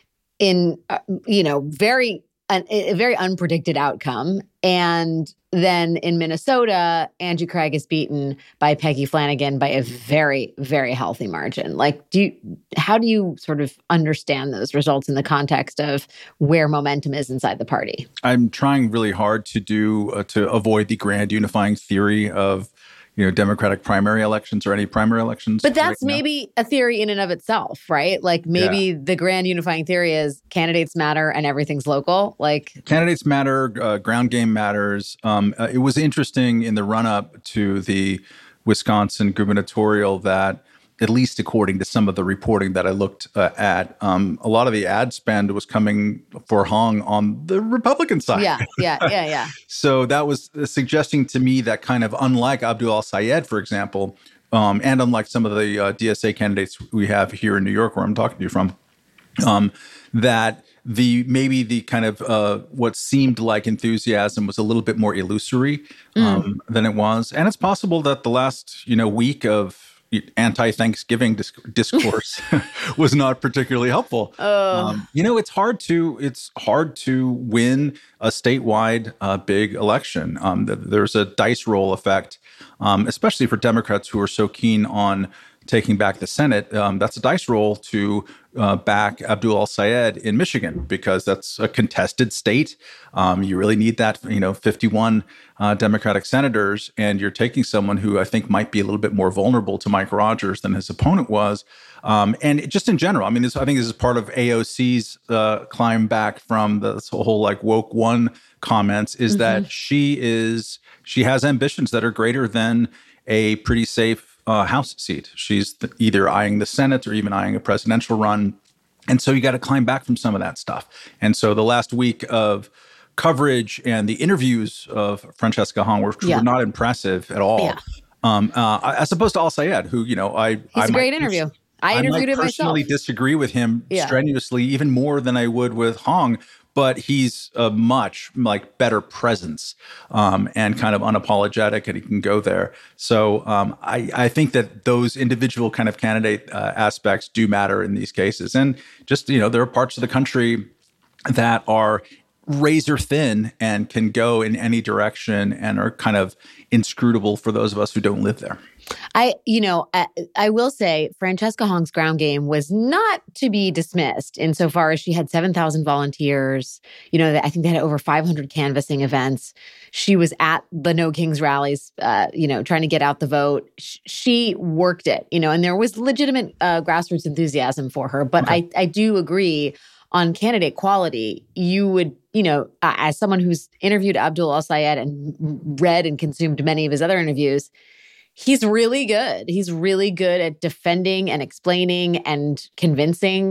in, uh, you know, very an, a very unpredicted outcome. And then in Minnesota, Angie Craig is beaten by Peggy Flanagan by a very, very healthy margin. Like, do you, how do you sort of understand those results in the context of where momentum is inside the party? I'm trying really hard to do uh, to avoid the grand unifying theory of, you know, Democratic primary elections or any primary elections. But that's right maybe a theory in and of itself, right? Like maybe yeah. the grand unifying theory is candidates matter and everything's local. Like candidates matter, uh, ground game matters. Um, uh, it was interesting in the run up to the Wisconsin gubernatorial that, at least according to some of the reporting that I looked uh, at, um, a lot of the ad spend was coming for Hong on the Republican side. Yeah, yeah, yeah, yeah. So that was suggesting to me that kind of unlike Abdul al-Sayed, for example, um, and unlike some of the uh, D S A candidates we have here in New York, where I'm talking to you from, um, that the maybe the kind of uh, what seemed like enthusiasm was a little bit more illusory um, mm. than it was. And it's possible that the last, you know, week of anti-Thanksgiving disc- discourse was not particularly helpful. Oh. Um, you know, it's hard to it's hard to win a statewide uh, big election. Um, th- there's a dice roll effect, um, especially for Democrats who are so keen on taking back the Senate. Um, that's a dice roll to uh, back Abdul al-Sayed in Michigan, because that's a contested state. Um, you really need that, you know, fifty-one uh, Democratic senators, and you're taking someone who I think might be a little bit more vulnerable to Mike Rogers than his opponent was. Um, and just in general, I mean, this, I think this is part of A O C's uh, climb back from the, this whole like woke one comments, is mm-hmm. that she is she has ambitions that are greater than a pretty safe Uh, House seat. She's th- either eyeing the Senate or even eyeing a presidential run. And so you got to climb back from some of that stuff. And so the last week of coverage and the interviews of Francesca Hong were, yeah. were not impressive at all. Yeah. Um, uh, as opposed to al-Sayed, who, you know, I... He's I a great interview. I interviewed I him myself. I personally disagree with him yeah. strenuously, even more than I would with Hong. But he's a much like better presence um, and kind of unapologetic, and he can go there. So um, I, I think that those individual kind of candidate uh, aspects do matter in these cases. And just, you know, there are parts of the country that are razor thin and can go in any direction and are kind of inscrutable for those of us who don't live there. I, you know, I, I will say Francesca Hong's ground game was not to be dismissed insofar as she had seven thousand volunteers. You know, I think they had over five hundred canvassing events. She was at the No Kings rallies, uh, you know, trying to get out the vote. Sh- she worked it, you know, and there was legitimate uh, grassroots enthusiasm for her. But okay. I, I do agree on candidate quality. You would, you know, uh, as someone who's interviewed Abdul al-Sayed and read and consumed many of his other interviews, he's really good. He's really good at defending and explaining and convincing.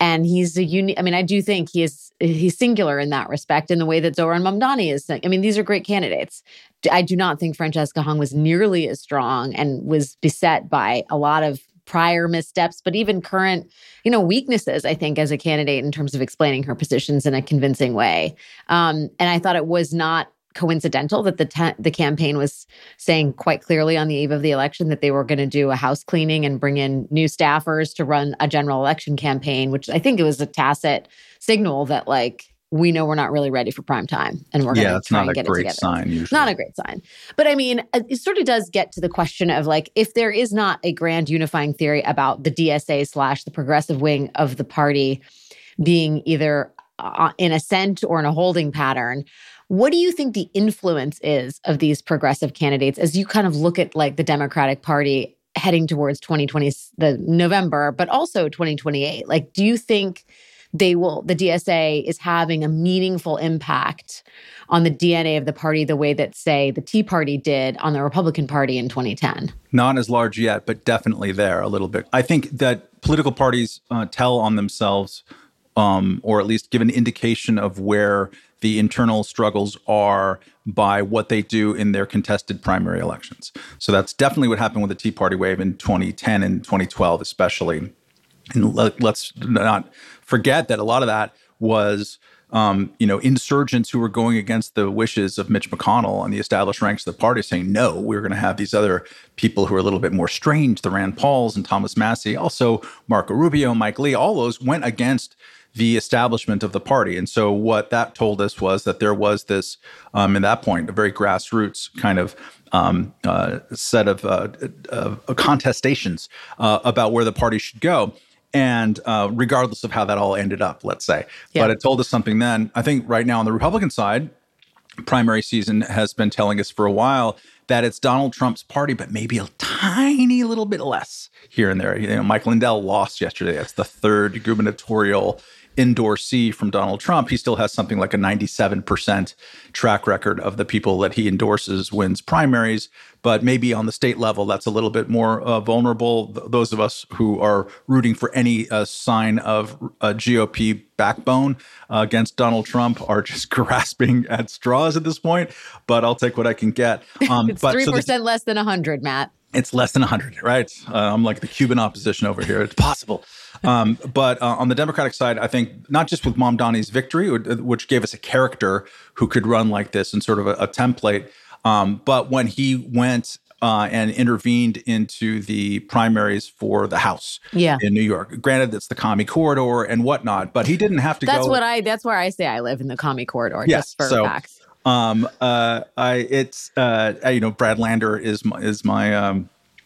And he's a unique, I mean, I do think he is, he's singular in that respect in the way that Zohran Mamdani is. I mean, these are great candidates. I do not think Francesca Hung was nearly as strong and was beset by a lot of prior missteps, but even current, you know, weaknesses, I think, as a candidate in terms of explaining her positions in a convincing way. Um, and I thought it was not coincidental that the te- the campaign was saying quite clearly on the eve of the election that they were going to do a house cleaning and bring in new staffers to run a general election campaign, which I think it was a tacit signal that, like, we know we're not really ready for prime time and we're going to try and get it together. Yeah, it's not a great sign usually. Not a great sign. But I mean, it sort of does get to the question of, like, if there is not a grand unifying theory about the D S A slash the progressive wing of the party being either uh, in ascent or in a holding pattern, what do you think the influence is of these progressive candidates as you kind of look at, like, the Democratic Party heading towards twenty twenty, the November, but also twenty twenty-eight? Like, do you think they will, the D S A is having a meaningful impact on the D N A of the party the way that, say, the Tea Party did on the Republican Party in twenty ten? Not as large yet, but definitely there a little bit. I think that political parties uh, tell on themselves, um, or at least give an indication of where the internal struggles are by what they do in their contested primary elections. So that's definitely what happened with the Tea Party wave in twenty ten and twenty twelve, especially. And let, let's not forget that a lot of that was, um, you know, insurgents who were going against the wishes of Mitch McConnell and the established ranks of the party, saying, no, we're going to have these other people who are a little bit more strange, the Rand Pauls and Thomas Massie, also Marco Rubio, Mike Lee, all those went against the establishment of the party. And so what that told us was that there was this, um, at that point, a very grassroots kind of um, uh, set of uh, uh, contestations uh, about where the party should go. And uh, regardless of how that all ended up, let's say. Yeah. But it told us something then. I think right now on the Republican side, primary season has been telling us for a while that it's Donald Trump's party, but maybe a tiny little bit less here and there. You know, Mike Lindell lost yesterday. That's the third gubernatorial endorsee from Donald Trump. He still has something like a ninety-seven percent track record of the people that he endorses wins primaries. But maybe on the state level, that's a little bit more uh, vulnerable. Th- those of us who are rooting for any uh, sign of a G O P backbone uh, against Donald Trump are just grasping at straws at this point. But I'll take what I can get. Um, it's but, three percent so the, less than one hundred, Matt. It's less than one hundred, right? Uh, I'm like the Cuban opposition over here. It's possible. Um, but uh, on the Democratic side, I think not just with Mamdani's victory, which gave us a character who could run like this and sort of a, a template, um, but when he went uh, and intervened into the primaries for the House yeah. in New York. Granted, it's the commie corridor and whatnot, but he didn't have to that's go. That's what I. That's where I say I live, in the commie corridor. Yes, just for so, facts. Um, uh, I it's uh, you know, Brad Lander is my, is my um,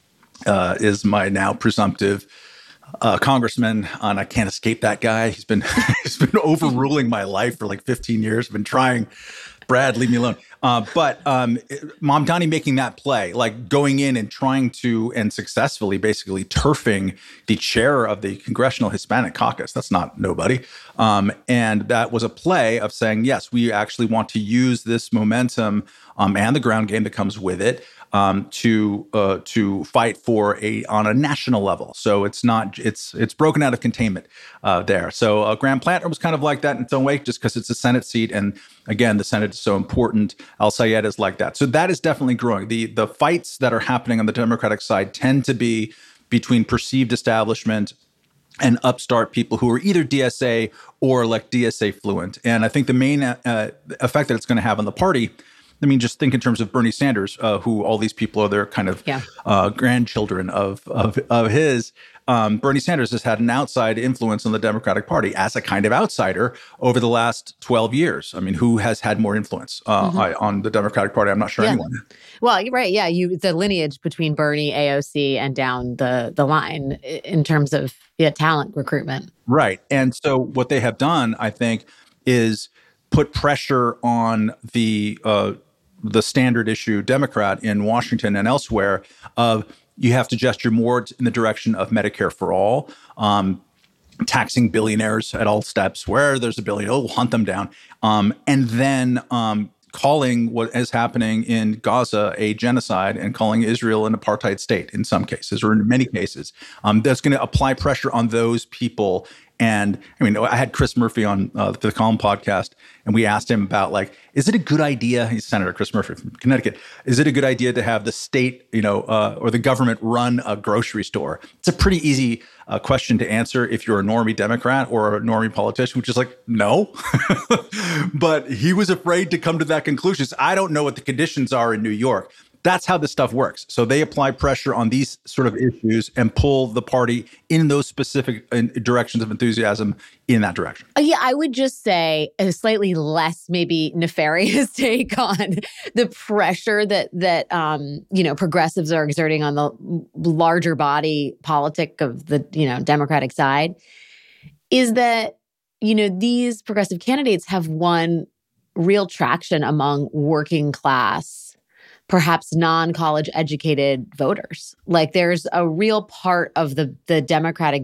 uh, is my now presumptive uh, congressman, and I can't escape that guy. He's been he's been overruling my life for like fifteen years. I've been trying. Brad, leave me alone. Uh, but um, Mamdani making that play, like going in and trying to, and successfully basically turfing the chair of the Congressional Hispanic Caucus. That's not nobody. Um, and that was a play of saying, yes, we actually want to use this momentum um, and the ground game that comes with it um, to uh, to fight for a on a national level. So it's not it's it's broken out of containment uh, there. So uh, Graham Planter was kind of like that in its own way, just because it's a Senate seat, and again, the Senate is so important. Al Sayed is like that. So that is definitely growing. The the fights that are happening on the Democratic side tend to be between perceived establishment and upstart people who are either D S A or like D S A fluent. And I think the main uh, effect that it's going to have on the party, I mean, just think in terms of Bernie Sanders, uh, who all these people are their kind of yeah. uh, grandchildren of of, of his. Um, Bernie Sanders has had an outside influence on the Democratic Party as a kind of outsider over the last twelve years. I mean, who has had more influence uh, mm-hmm. I, on the Democratic Party? I'm not sure yeah. anyone. Well, you're right. Yeah, you the lineage between Bernie, A O C, and down the the line in terms of yeah, talent recruitment. Right. And so what they have done, I think, is put pressure on the uh, the standard issue Democrat in Washington and elsewhere of you have to gesture more in the direction of Medicare for all, um, taxing billionaires at all steps. Where there's a billion, oh, we'll hunt them down. Um, and then um, calling what is happening in Gaza a genocide and calling Israel an apartheid state in some cases, or in many cases. Um, that's going to apply pressure on those people And I mean, I had Chris Murphy on uh, the Column podcast, and we asked him about, like, is it a good idea? He's Senator Chris Murphy from Connecticut. Is it a good idea to have the state, you know, uh, or the government run a grocery store? It's a pretty easy uh, question to answer if you're a normie Democrat or a normie politician, which is like, no. But he was afraid to come to that conclusion. I don't know what the conditions are in New York. That's how this stuff works. So they apply pressure on these sort of issues and pull the party in those specific directions of enthusiasm in that direction. Yeah, I would just say a slightly less maybe nefarious take on the pressure that that um, you know, progressives are exerting on the larger body politic of the, you know, Democratic side is that, you know, these progressive candidates have won real traction among working class, perhaps non-college educated voters. Like there's a real part of the, the Democratic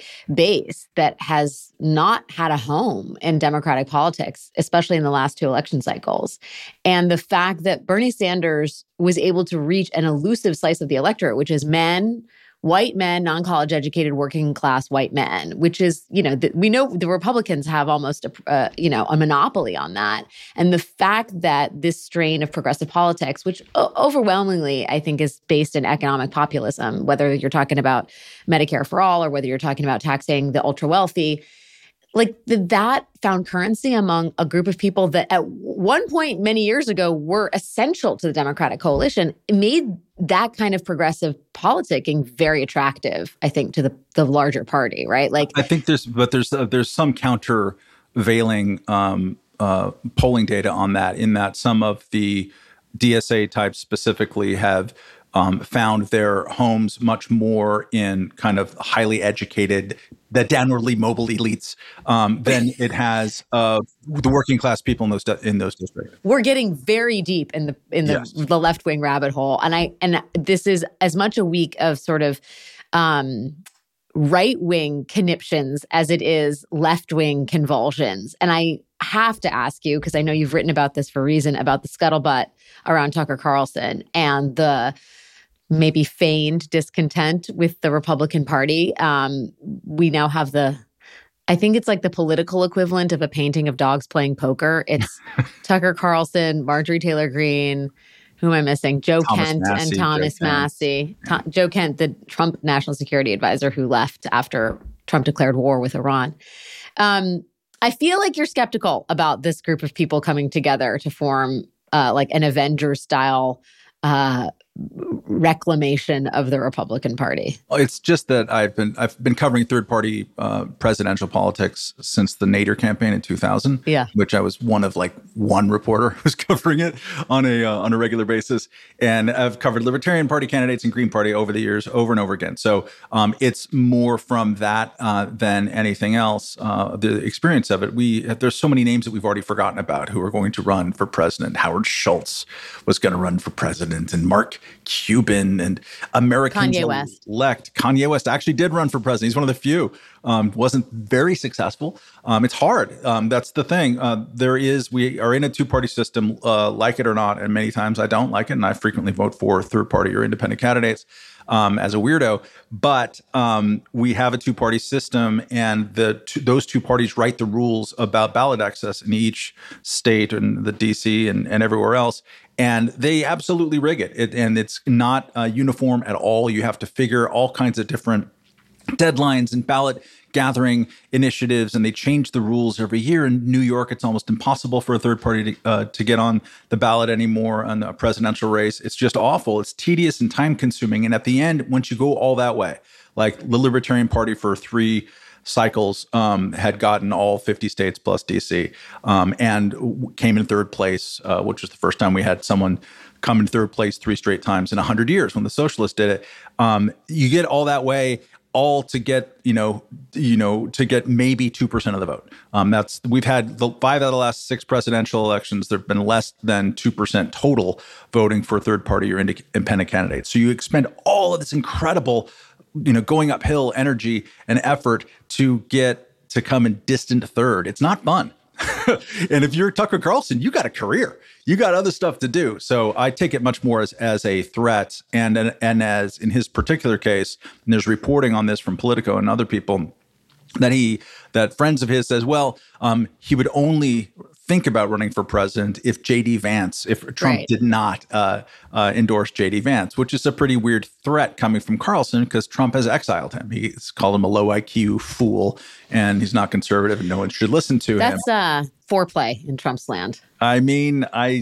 base that has not had a home in Democratic politics, especially in the last two election cycles. And the fact that Bernie Sanders was able to reach an elusive slice of the electorate, which is men, white men, non-college educated, working class white men, which is, you know, the, we know the Republicans have almost, a, uh, you know, a monopoly on that. And the fact that this strain of progressive politics, which o- overwhelmingly, I think, is based in economic populism, whether you're talking about Medicare for all or whether you're talking about taxing the ultra wealthy, like the, that found currency among a group of people that at one point many years ago were essential to the Democratic coalition. It made that kind of progressive politicking very attractive, I think, to the, the larger party, right? Like, I think there's, but there's uh, there's some countervailing um, uh, polling data on that, in that some of the D S A types specifically have Um, found their homes much more in kind of highly educated, the downwardly mobile elites um, than it has uh, the working class people in those in those districts. We're getting very deep in the in the, yes. the left wing rabbit hole, and I and this is as much a week of sort of um, right wing conniptions as it is left wing convulsions. And I have to ask you, because I know you've written about this for a reason, about the scuttlebutt around Tucker Carlson and the maybe feigned discontent with the Republican Party. Um, we now have the, I think it's like the political equivalent of a painting of dogs playing poker. It's Tucker Carlson, Marjorie Taylor Greene, who am I missing? Joe Thomas Kent Massey, and Thomas Joe Massey. Kent. To- Joe Kent, the Trump national security advisor who left after Trump declared war with Iran. Um, I feel like you're skeptical about this group of people coming together to form uh, like an Avengers-style uh, reclamation of the Republican Party. It's just that I've been I've been covering third party uh, presidential politics since the Nader campaign in two thousand. Yeah, which I was one of like one reporter who was covering it on a uh, on a regular basis, and I've covered Libertarian Party candidates and Green Party over the years, over and over again. So um, it's more from that uh, than anything else. Uh, the experience of it. We there's so many names that we've already forgotten about who are going to run for president. Howard Schultz was going to run for president, and Mark Cuban and Americans Kanye West. elect. Kanye West actually did run for president. He's one of the few. Um, wasn't very successful. Um, it's hard. Um, that's the thing. Uh, there is, we are in a two-party system, uh, like it or not, and many times I don't like it, and I frequently vote for third-party or independent candidates um, as a weirdo. But um, we have a two-party system, and the two, those two parties write the rules about ballot access in each state and the D C and, and everywhere else. And they absolutely rig it. it and it's not uh, uniform at all. You have to figure all kinds of different deadlines and ballot gathering initiatives, and they change the rules every year. In New York, it's almost impossible for a third party to, uh, to get on the ballot anymore on a presidential race. It's just awful. It's tedious and time consuming. And at the end, once you go all that way, like the Libertarian Party for three cycles um, had gotten all fifty states plus D C um, and w- came in third place, uh, which was the first time we had someone come in third place three straight times in one hundred years when the socialists did it. Um, you get all that way, all to get, you know, you know, to get maybe two percent of the vote. Um, that's we've had the five out of the last six presidential elections. There've been less than two percent total voting for third party or independent candidates. So you expend all of this incredible, you know, going uphill energy and effort to get to come in distant third. It's not fun. And if you're Tucker Carlson, you got a career. You got other stuff to do. So I take it much more as, as a threat. And, and as in his particular case, and there's reporting on this from Politico and other people, that he that friends of his says, well, um, he would only think about running for president if J D Vance, if Trump Right. did not uh, uh, endorse J D Vance, which is a pretty weird threat coming from Carlson because Trump has exiled him. He's called him a low I Q fool, and he's not conservative, and no one should listen to That's, him. That's uh, foreplay in Trump's land. I mean, I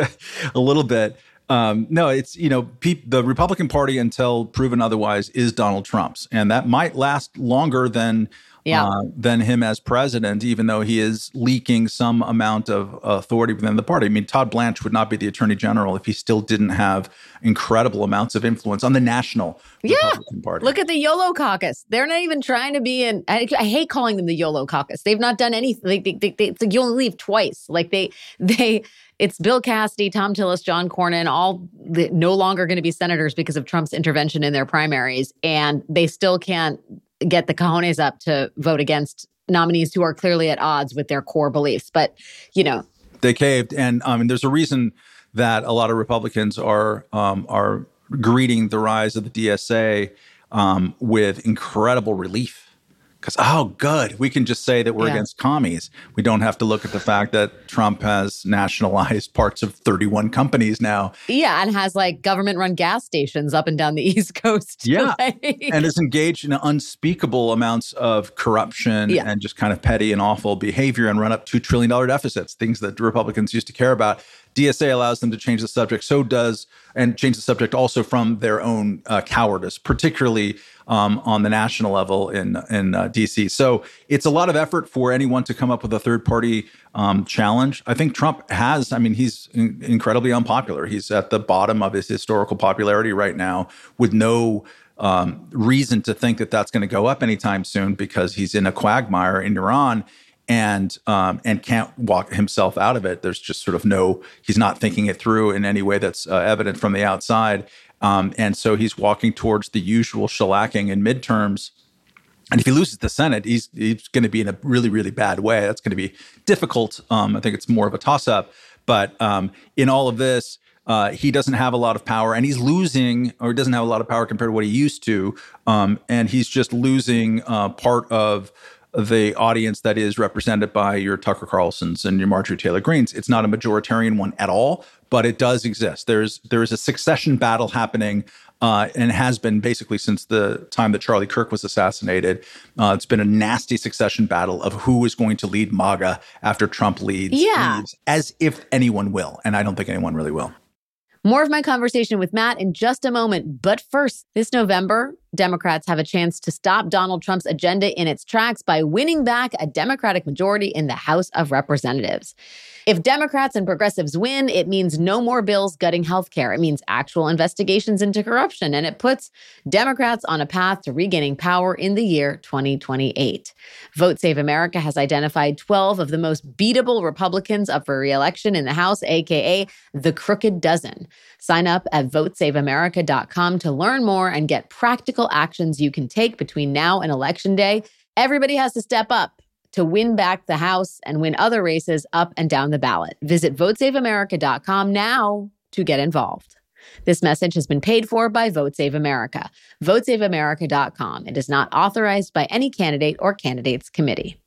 a little bit. Um, no, it's, you know, pe- the Republican Party, until proven otherwise, is Donald Trump's. And that might last longer than yeah. uh, than him as president, even though he is leaking some amount of authority within the party. I mean, Todd Blanche would not be the attorney general if he still didn't have incredible amounts of influence on the national yeah. Republican Party. Look at the YOLO caucus. They're not even trying to be in, I, I hate calling them the YOLO caucus. They've not done anything. They, they, they, they, it's like you only leave twice. Like they, they, It's Bill Cassidy, Tom Tillis, John Cornyn, all the, no longer going to be senators because of Trump's intervention in their primaries. And they still can't get the cojones up to vote against nominees who are clearly at odds with their core beliefs. But, you know. They caved. And um, there's a reason that a lot of Republicans are um, are greeting the rise of the D S A um, with incredible relief. Because, oh, good, we can just say that we're yeah. against commies. We don't have to look at the fact that Trump has nationalized parts of thirty-one companies now. Yeah, and has like government-run gas stations up and down the East Coast. Yeah, like. And is engaged in unspeakable amounts of corruption yeah. and just kind of petty and awful behavior and run up two trillion dollars deficits, things that Republicans used to care about. D S A allows them to change the subject, so does, and change the subject also from their own uh, cowardice, particularly um, on the national level in in uh, D C. So it's a lot of effort for anyone to come up with a third party um, challenge. I think Trump has, I mean, he's in- incredibly unpopular. He's at the bottom of his historical popularity right now with no um, reason to think that that's going to go up anytime soon because he's in a quagmire in Iran. And um, and can't walk himself out of it. There's just sort of no, he's not thinking it through in any way that's uh, evident from the outside. Um, and so he's walking towards the usual shellacking in midterms. And if he loses the Senate, he's he's going to be in a really, really bad way. That's going to be difficult. Um, I think it's more of a toss-up. But um, in all of this, uh, he doesn't have a lot of power, and he's losing, or doesn't have a lot of power compared to what he used to. Um, and he's just losing uh, part of the audience that is represented by your Tucker Carlsons and your Marjorie Taylor Greens. It's not a majoritarian one at all, but it does exist. There's there is a succession battle happening, uh, and has been basically since the time that Charlie Kirk was assassinated. Uh, it's been a nasty succession battle of who is going to lead MAGA after Trump leads, yeah. leads, as if anyone will. And I don't think anyone really will. More of my conversation with Matt in just a moment. But first, this November, Democrats have a chance to stop Donald Trump's agenda in its tracks by winning back a Democratic majority in the House of Representatives. If Democrats and progressives win, it means no more bills gutting healthcare. It means actual investigations into corruption, and it puts Democrats on a path to regaining power in the year twenty twenty-eight. Vote Save America has identified twelve of the most beatable Republicans up for re-election in the House, aka the Crooked Dozen. Sign up at vote save america dot com to learn more and get practical actions you can take between now and Election Day. Everybody has to step up to win back the House and win other races up and down the ballot. Visit vote save america dot com now to get involved. This message has been paid for by Vote Save America. vote save america dot com. It is not authorized by any candidate or candidates committee.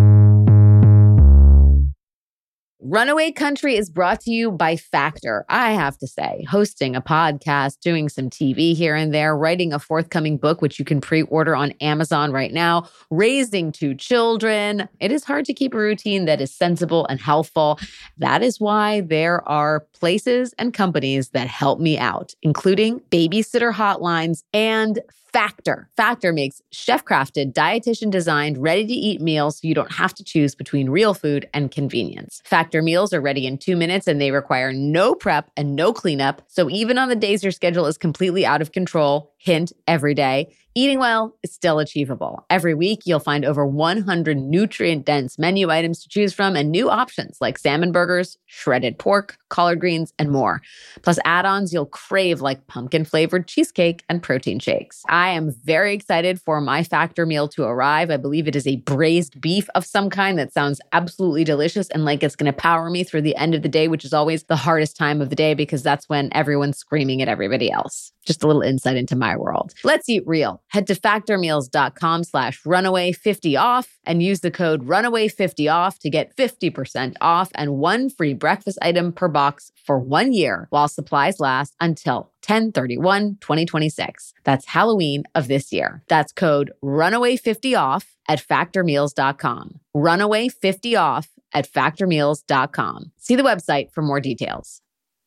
Runaway Country is brought to you by Factor. I have to say, hosting a podcast, doing some T V here and there, writing a forthcoming book, which you can pre-order on Amazon right now, raising two children. It is hard to keep a routine that is sensible and healthful. That is why there are places and companies that help me out, including babysitter hotlines and Factor. Factor makes chef-crafted, dietitian-designed, ready-to-eat meals so you don't have to choose between real food and convenience. Factor meals are ready in two minutes and they require no prep and no cleanup. So even on the days your schedule is completely out of control, hint, every day, eating well is still achievable. Every week, you'll find over one hundred nutrient-dense menu items to choose from and new options like salmon burgers, shredded pork, collard greens, and more. Plus add-ons you'll crave like pumpkin-flavored cheesecake and protein shakes. I am very excited for my Factor meal to arrive. I believe it is a braised beef of some kind that sounds absolutely delicious and like it's going to power me through the end of the day, which is always the hardest time of the day because that's when everyone's screaming at everybody else. Just a little insight into my world. Let's eat real. Head to factormeals.com slash runaway fifty off and use the code runaway fifty off to get fifty percent off and one free breakfast item per box for one year while supplies last until ten thirty-one twenty twenty-six. That's Halloween of this year. That's code runaway fifty off at factormeals dot com. runaway fifty off at factormeals dot com. See the website for more details.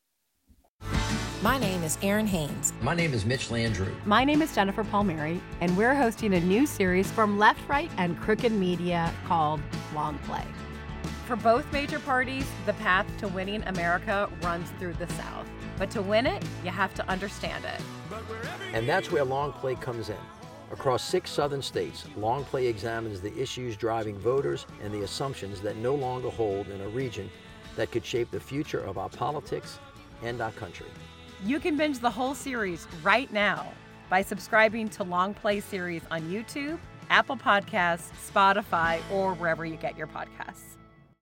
My name is Erin Haynes. My name is Mitch Landrieu. My name is Jennifer Palmieri, and we're hosting a new series from Left, Right, and Crooked Media called Long Play. For both major parties, the path to winning America runs through the South. But to win it, you have to understand it. And that's where Long Play comes in. Across six southern states, Long Play examines the issues driving voters and the assumptions that no longer hold in a region that could shape the future of our politics and our country. You can binge the whole series right now by subscribing to Long Play series on YouTube, Apple Podcasts, Spotify, or wherever you get your podcasts.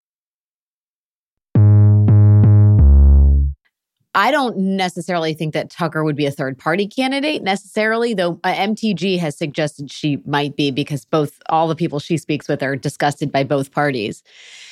I don't necessarily think that Tucker would be a third party candidate necessarily, though uh, M T G has suggested she might be because both all the people she speaks with are disgusted by both parties.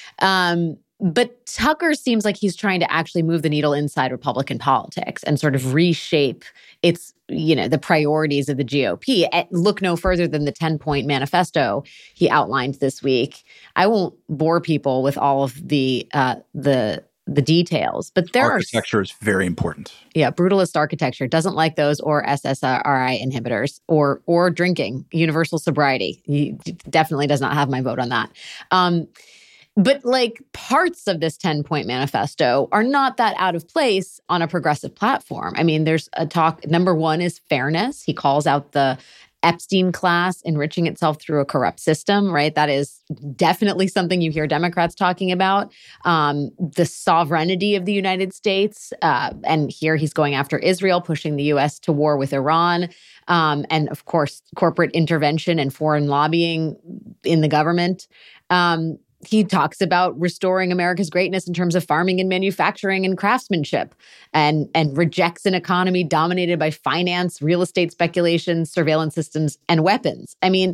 Um, But Tucker seems like he's trying to actually move the needle inside Republican politics and sort of reshape its, you know, the priorities of the G O P. Look no further than the ten-point manifesto he outlined this week. I won't bore people with all of the uh, the the details, but there architecture are, is very important. Yeah, brutalist architecture, doesn't like those, or S S R I inhibitors, or or drinking, universal sobriety. He definitely does not have my vote on that. Um, But like parts of this ten-point manifesto are not that out of place on a progressive platform. I mean, there's a talk, number one is fairness. He calls out the Epstein class enriching itself through a corrupt system, right? That is definitely something you hear Democrats talking about. Um, the sovereignty of the United States. Uh, and here he's going after Israel, pushing the U S to war with Iran. Um, and of course, corporate intervention and foreign lobbying in the government. Um, He talks about restoring America's greatness in terms of farming and manufacturing and craftsmanship, and, and rejects an economy dominated by finance, real estate speculation, surveillance systems, and weapons. I mean,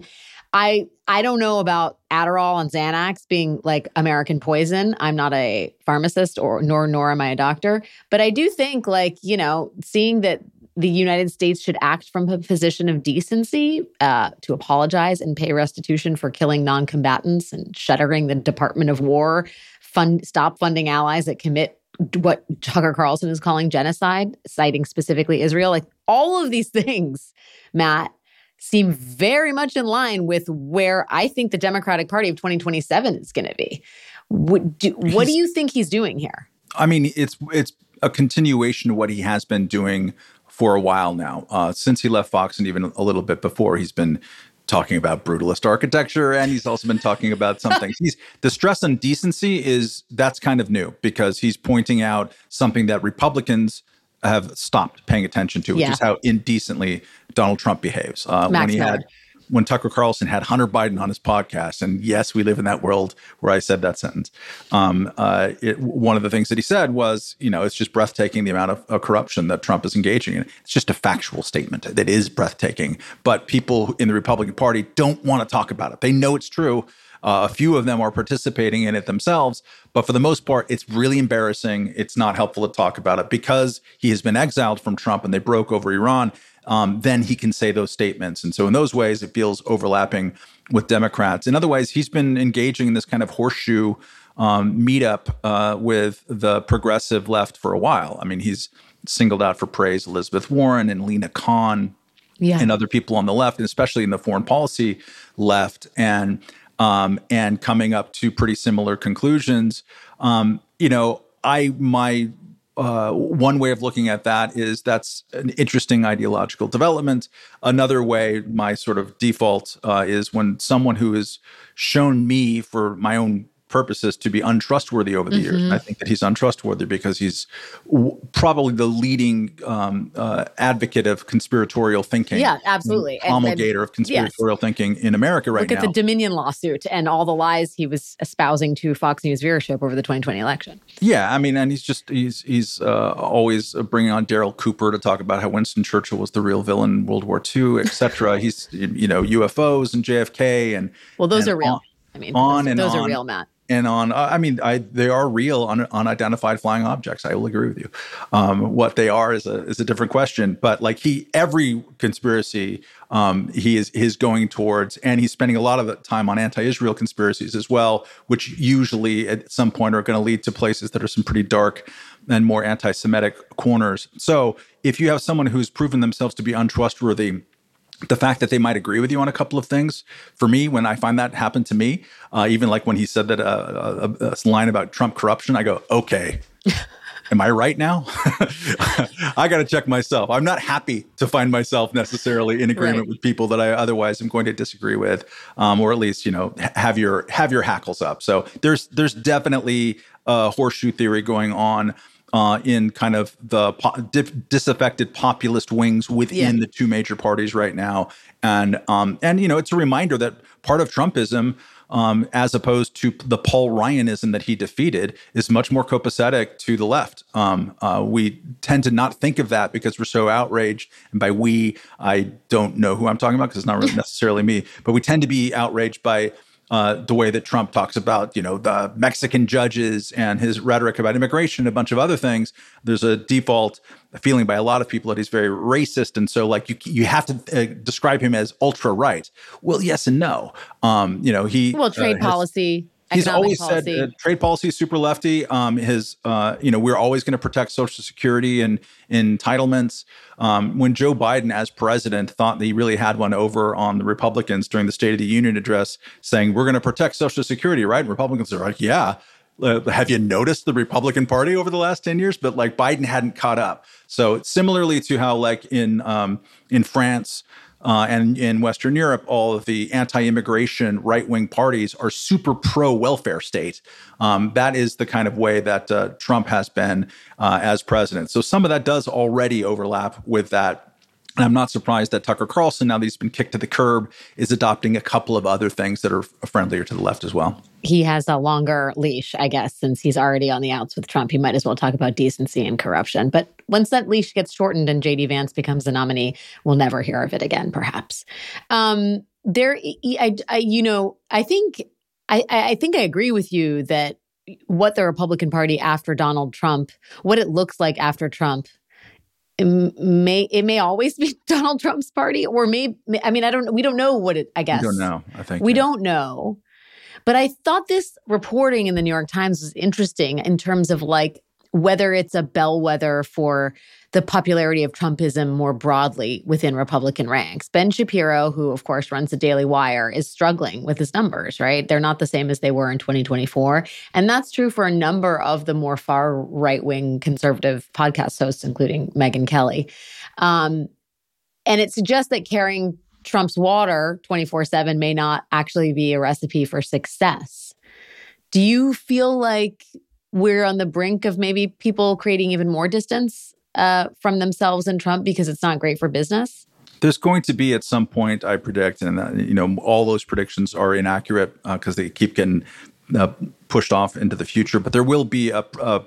I I don't know about Adderall and Xanax being like American poison. I'm not a pharmacist, or nor nor am I a doctor. But I do think, like, you know, seeing that the United States should act from a position of decency uh, to apologize and pay restitution for killing non-combatants and shuttering the Department of War, fund, stop funding allies that commit what Tucker Carlson is calling genocide, citing specifically Israel. Like, all of these things, Matt, seem very much in line with where I think the Democratic Party of twenty twenty-seven is going to be. What do, what do you think he's doing here? I mean, it's it's a continuation of what he has been doing for a while now. Uh, since he left Fox, and even a little bit before, he's been talking about brutalist architecture, and he's also been talking about some things. He's, the stress on decency is, that's kind of new, because he's pointing out something that Republicans have stopped paying attention to, which yeah. is how indecently Donald Trump behaves. Uh, when he Miller. had, when Tucker Carlson had Hunter Biden on his podcast, and yes, we live in that world where I said that sentence. Um, uh, it, one of the things that he said was, you know, it's just breathtaking the amount of, of corruption that Trump is engaging in. It's just a factual statement that is breathtaking, but people in the Republican Party don't want to talk about it. They know it's true. Uh, a few of them are participating in it themselves, but for the most part, it's really embarrassing. It's not helpful to talk about it because he has been exiled from Trump and they broke over Iran. Um, then he can say those statements. And so in those ways, it feels overlapping with Democrats. In other ways, he's been engaging in this kind of horseshoe um, meetup uh, with the progressive left for a while. I mean, he's singled out for praise Elizabeth Warren and Lena Khan yeah. and other people on the left, and especially in the foreign policy left, and um, and coming up to pretty similar conclusions. Um, you know, I my Uh, one way of looking at that is that's an interesting ideological development. Another way, my sort of default uh, is when someone who has shown me for my own purposes to be untrustworthy over the mm-hmm. years. And I think that he's untrustworthy because he's w- probably the leading um, uh, advocate of conspiratorial thinking. Yeah, absolutely. Promulgator of conspiratorial yes. thinking in America right Look now. Look at the Dominion lawsuit and all the lies he was espousing to Fox News viewership over the twenty twenty election. Yeah, I mean, and he's just, he's he's uh, always bringing on Daryl Cooper to talk about how Winston Churchill was the real villain in World War Two, et cetera. He's, you know, U F Os and J F K and Well, those and are real. On, I mean, on those, and those on. are real, Matt. And on, I mean, I, they are real, un, unidentified flying objects. I will agree with you. Um, what they are is a is a different question. But like he, every conspiracy um, he is is going towards, and he's spending a lot of time on anti-Israel conspiracies as well, which usually at some point are going to lead to places that are some pretty dark and more anti-Semitic corners. So if you have someone who's proven themselves to be untrustworthy, the fact that they might agree with you on a couple of things, for me, when I find that happen to me, uh, even like when he said that uh, a, a line about Trump corruption, I go, okay, am I right now? I got to check myself. I'm not happy to find myself necessarily in agreement right. with people that I otherwise am going to disagree with, um, or at least, you know, have your have your hackles up. So there's there's definitely a horseshoe theory going on. Uh, in kind of the po- dif- disaffected populist wings within yeah. the two major parties right now. And, um, and you know, it's a reminder that part of Trumpism, um, as opposed to the Paul Ryanism that he defeated, is much more copacetic to the left. Um, uh, we tend to not think of that because we're so outraged. And by we, I don't know who I'm talking about because it's not really necessarily me. But we tend to be outraged by Uh, the way that Trump talks about, you know, the Mexican judges and his rhetoric about immigration, a bunch of other things. There's a default feeling by a lot of people that he's very racist. And so like you you have to uh, describe him as ultra right. Well, yes and no. Um, you know, he Well, trade uh, has, policy. He's always policy. said uh, trade policy is super lefty. Um, his, uh, you know, we're always going to protect Social Security and entitlements. Um, when Joe Biden, as president, thought that he really had one over on the Republicans during the State of the Union address, saying we're going to protect Social Security, right? And Republicans are like, yeah. Uh, have you noticed the Republican Party over the last ten years? But like Biden hadn't caught up. So similarly to how like in um, in France. Uh, and in Western Europe, all of the anti-immigration right-wing parties are super pro-welfare state. Um, that is the kind of way that uh, Trump has been uh, as president. So some of that does already overlap with that. And I'm not surprised that Tucker Carlson, now that he's been kicked to the curb, is adopting a couple of other things that are friendlier to the left as well. He has a longer leash, I guess, since he's already on the outs with Trump. He might as well talk about decency and corruption. But once that leash gets shortened and J D Vance becomes the nominee, we'll never hear of it again, perhaps. Um, there, I, I, you know, I think, I, I think I agree with you that what the Republican Party after Donald Trump, what it looks like after Trump, It may it may always be Donald Trump's party, or may I mean I don't we don't know what it I guess we don't know I think we yeah. don't know, but I thought this reporting in the New York Times was interesting in terms of like whether it's a bellwether for the popularity of Trumpism more broadly within Republican ranks. Ben Shapiro, who of course runs the Daily Wire, is struggling with his numbers, right? They're not the same as they were in twenty twenty-four. And that's true for a number of the more far right-wing conservative podcast hosts, including Megyn Kelly. Um, and it suggests that carrying Trump's water twenty-four seven may not actually be a recipe for success. Do you feel like we're on the brink of maybe people creating even more distance uh, from themselves and Trump because it's not great for business? There's going to be at some point, I predict, and uh, you know, all those predictions are inaccurate because uh, they keep getting uh, pushed off into the future. But there will be a a,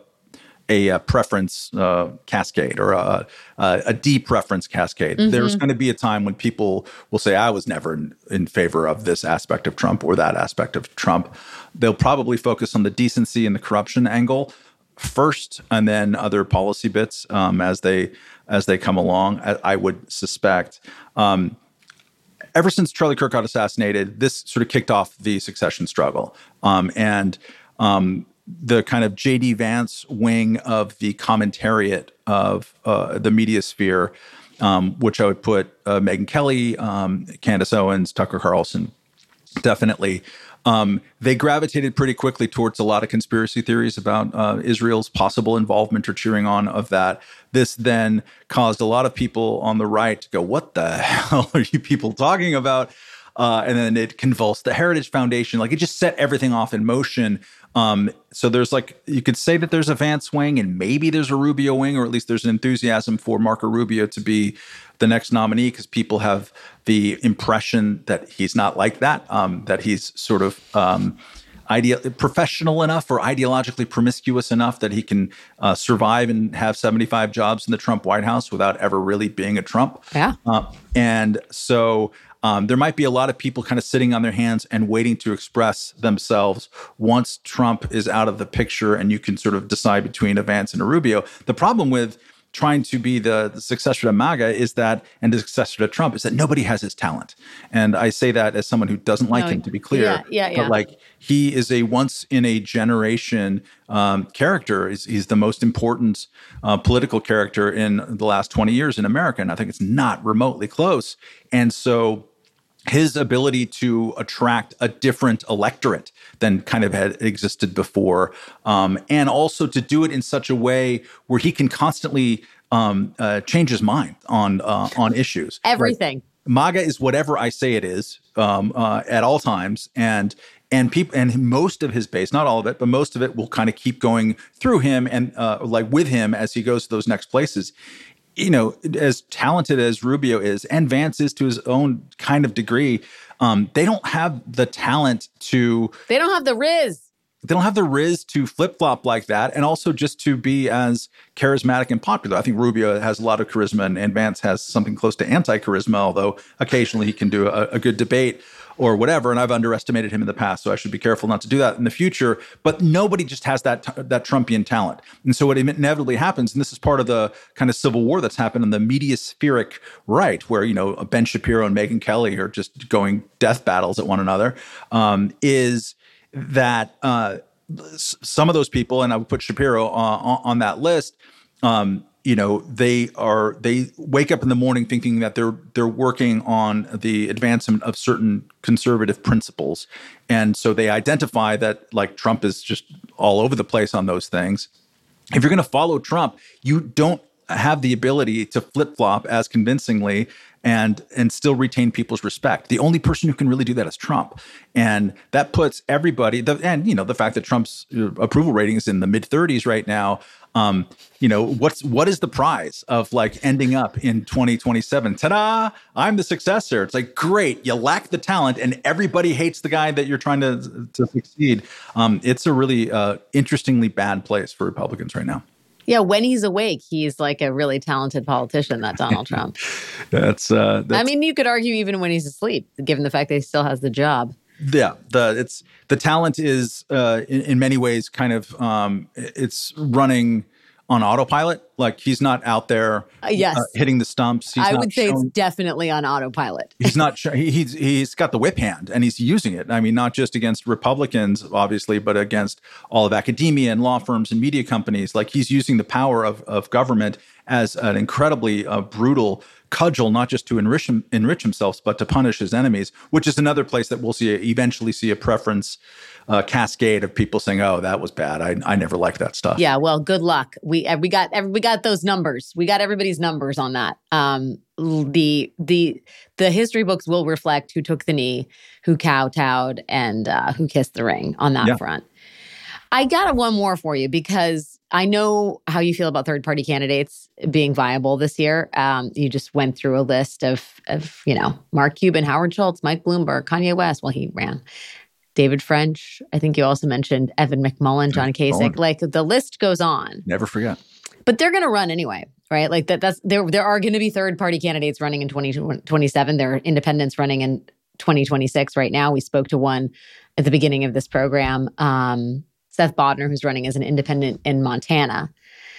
a, a preference uh, cascade or a, a, a de-preference cascade. Mm-hmm. There's going to be a time when people will say, "I was never in, in favor of this aspect of Trump or that aspect of Trump." They'll probably focus on the decency and the corruption angle first, and then other policy bits um, as they as they come along. I, I would suspect. Um, ever since Charlie Kirk got assassinated, this sort of kicked off the succession struggle, um, and um, the kind of J D Vance wing of the commentariat of uh, the media sphere, um, which I would put uh, Megyn Kelly, um, Candace Owens, Tucker Carlson, definitely. Um, they gravitated pretty quickly towards a lot of conspiracy theories about uh, Israel's possible involvement or cheering on of that. This then caused a lot of people on the right to go, what the hell are you people talking about? uh, and then it convulsed the Heritage Foundation. Like it just set everything off in motion. Um, so there's like, you could say that there's a Vance wing and maybe there's a Rubio wing, or at least there's an enthusiasm for Marco Rubio to be the next nominee because people have the impression that he's not like that, um, that he's sort of um, idea professional enough or ideologically promiscuous enough that he can uh, survive and have seventy-five jobs in the Trump White House without ever really being a Trump. Yeah. Uh, and so um, there might be a lot of people kind of sitting on their hands and waiting to express themselves once Trump is out of the picture and you can sort of decide between a Vance and a Rubio. The problem with trying to be the, the successor to MAGA is that, and the successor to Trump, is that nobody has his talent. And I say that as someone who doesn't like no, him, to be clear. Yeah, yeah, yeah. But like, he is a once in a generation um, character. He's, he's the most important uh, political character in the last twenty years in America. And I think it's not remotely close. And so his ability to attract a different electorate than kind of had existed before, um, and also to do it in such a way where he can constantly um, uh, change his mind on uh, on issues. Everything. Like, MAGA is whatever I say it is um, uh, at all times, and and people and most of his base, not all of it, but most of it will kind of keep going through him and uh, like with him as he goes to those next places. You know, as talented as Rubio is, and Vance is to his own kind of degree, um, they don't have the talent to... They don't have the riz. They don't have the riz to flip-flop like that, and also just to be as charismatic and popular. I think Rubio has a lot of charisma, and, and Vance has something close to anti-charisma, although occasionally he can do a, a good debate or whatever, and I've underestimated him in the past, so I should be careful not to do that in the future. But nobody just has that that Trumpian talent. And so what inevitably happens, and this is part of the kind of civil war that's happened in the mediaspheric right, where, you know, Ben Shapiro and Megyn Kelly are just going death battles at one another, um, is that uh, some of those people, and I would put Shapiro uh, on, on that list, um, you know, they are they wake up in the morning thinking that they're they're working on the advancement of certain conservative principles, and so they identify that like Trump is just all over the place on those things. If you're going to follow Trump, you don't have the ability to flip-flop as convincingly and and still retain people's respect. The only person who can really do that is Trump. And that puts everybody, the, and you know, the fact that Trump's approval rating is in the mid thirties right now, um, you know, what's what is the prize of like ending up in twenty twenty-seven? Ta-da! I'm the successor. It's like, great, you lack the talent and everybody hates the guy that you're trying to, to succeed. Um, it's a really uh, interestingly bad place for Republicans right now. Yeah, when he's awake, he's like a really talented politician, that Donald Trump. that's, uh, that's. I mean, you could argue even when he's asleep, given the fact that he still has the job. Yeah, the it's the talent is uh, in, in many ways kind of um, it's running on autopilot. Like he's not out there uh, yes. uh, hitting the stumps. He's I not would say showing, it's definitely on autopilot. he's not. Sh- he, he's he's got the whip hand and he's using it. I mean, not just against Republicans, obviously, but against all of academia and law firms and media companies. Like he's using the power of of government as an incredibly uh, brutal cudgel, not just to enrich him, enrich himself, but to punish his enemies. Which is another place that we'll see eventually see a preference. Uh, cascade of people saying, "Oh, that was bad. I I never liked that stuff." Yeah, well, good luck. We uh, we got we got those numbers. We got everybody's numbers on that. Um, the the the history books will reflect who took the knee, who kowtowed, and uh, who kissed the ring on that yeah. front. I got one more for you because I know how you feel about third party candidates being viable this year. Um, you just went through a list of of you know Mark Cuban, Howard Schultz, Mike Bloomberg, Kanye West. Well, he ran. David French. I think you also mentioned Evan McMullen, John Kasich. Like the list goes on. Never forget. But they're going to run anyway, right? Like that. That's there. There are going to be third party candidates running in twenty twenty-seven. There are independents running in twenty twenty-six right now. We spoke to one at the beginning of this program, um, Seth Bodnar, who's running as an independent in Montana.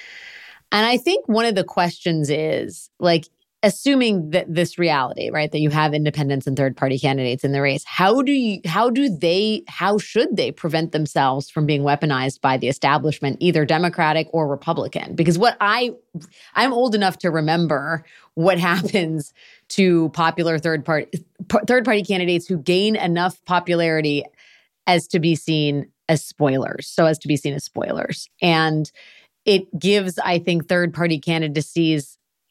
And I think one of the questions is like, assuming that this reality, right, that you have independents and third-party candidates in the race, how do you, how do they, how should they prevent themselves from being weaponized by the establishment, either Democratic or Republican? Because what I, I'm old enough to remember what happens to popular third-party third-party candidates who gain enough popularity as to be seen as spoilers, so as to be seen as spoilers, and it gives, I think, third-party candidacies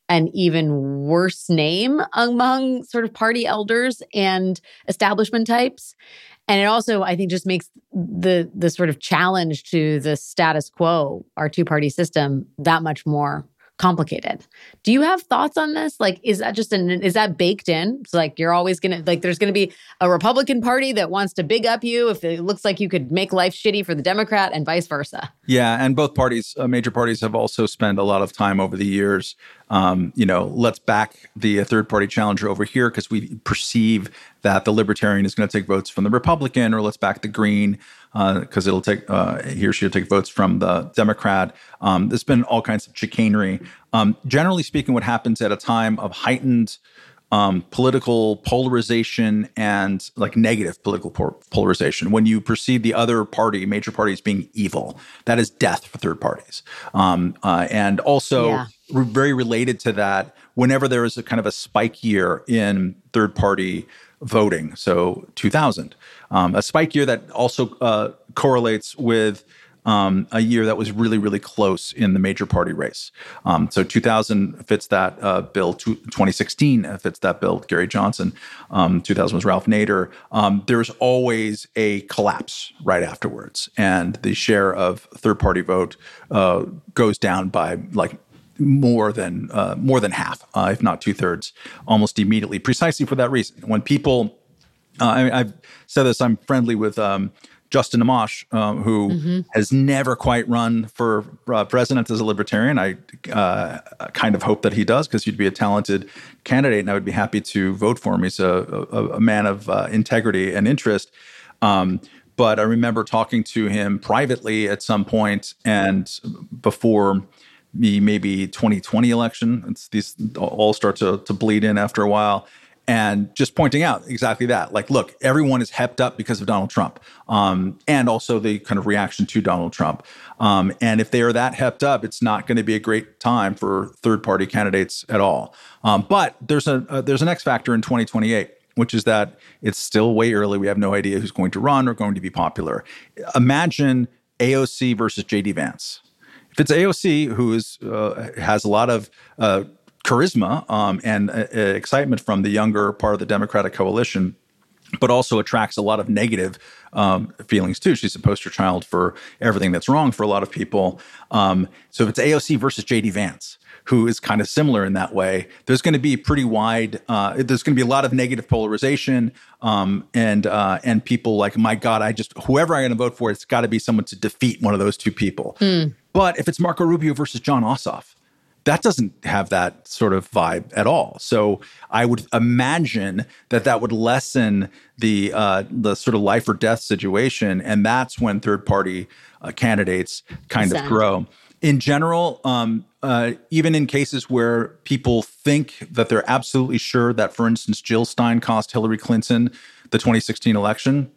an even worse name among sort of party elders and establishment types. And it also, I think, just makes the the sort of challenge to the status quo, our two-party system, that much more complicated. Do you have thoughts on this? Like, is that just an, is that baked in? It's like you're always going to, like, there's going to be a Republican Party that wants to big up you if it looks like you could make life shitty for the Democrat and vice versa. Yeah. And both parties, uh, major parties have also spent a lot of time over the years, um, you know, let's back the uh, third party challenger over here because we perceive that the Libertarian is going to take votes from the Republican, or let's back the Green because uh, it'll take, uh, he or she will take votes from the Democrat. Um, there's been all kinds of chicanery. Um, generally speaking, what happens at a time of heightened um, political polarization and like negative political por- polarization, when you perceive the other party, major parties, being evil, that is death for third parties. Um, uh, and also yeah. re- very related to that, whenever there is a kind of a spike year in third party voting, so two thousand, um, a spike year that also uh, correlates with um, a year that was really, really close in the major party race. Um, so two thousand fits that uh, bill. twenty sixteen fits that bill. Gary Johnson. Um, two thousand was Ralph Nader. Um, there's always a collapse right afterwards, and the share of third party vote uh, goes down by like more than uh, more than half, uh, if not two thirds, almost immediately, precisely for that reason. When people, uh, I, I've said this, I'm friendly with um, Justin Amash, um, who mm-hmm. has never quite run for uh, president as a Libertarian. I uh, kind of hope that he does, because he'd be a talented candidate, and I would be happy to vote for him. He's a, a, a man of uh, integrity and interest. Um, but I remember talking to him privately at some point, and before the maybe twenty twenty election, it's, these all start to, to bleed in after a while, and just pointing out exactly that. Like, look, everyone is hepped up because of Donald Trump, um, and also the kind of reaction to Donald Trump. Um, and if they are that hepped up, it's not going to be a great time for third-party candidates at all. Um, but there's a uh, there's an X factor in twenty twenty-eight, which is that it's still way early. We have no idea who's going to run or going to be popular. Imagine A O C versus J D Vance. If it's A O C, who is uh, has a lot of uh, charisma um, and uh, excitement from the younger part of the Democratic coalition, but also attracts a lot of negative um, feelings too. She's a poster child for everything that's wrong for a lot of people. Um, so if it's A O C versus J D Vance, who is kind of similar in that way, there's going to be pretty wide, uh, there's going to be a lot of negative polarization, um, and uh, and people like, my God, I just, whoever I'm going to vote for, it's got to be someone to defeat one of those two people. Mm. But if it's Marco Rubio versus Jon Ossoff, that doesn't have that sort of vibe at all. So I would imagine that that would lessen the uh, the sort of life or death situation, and that's when third party uh, candidates kind Sad. of grow. In general, um, uh, even in cases where people think that they're absolutely sure that, for instance, Jill Stein cost Hillary Clinton the twenty sixteen election,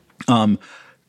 um,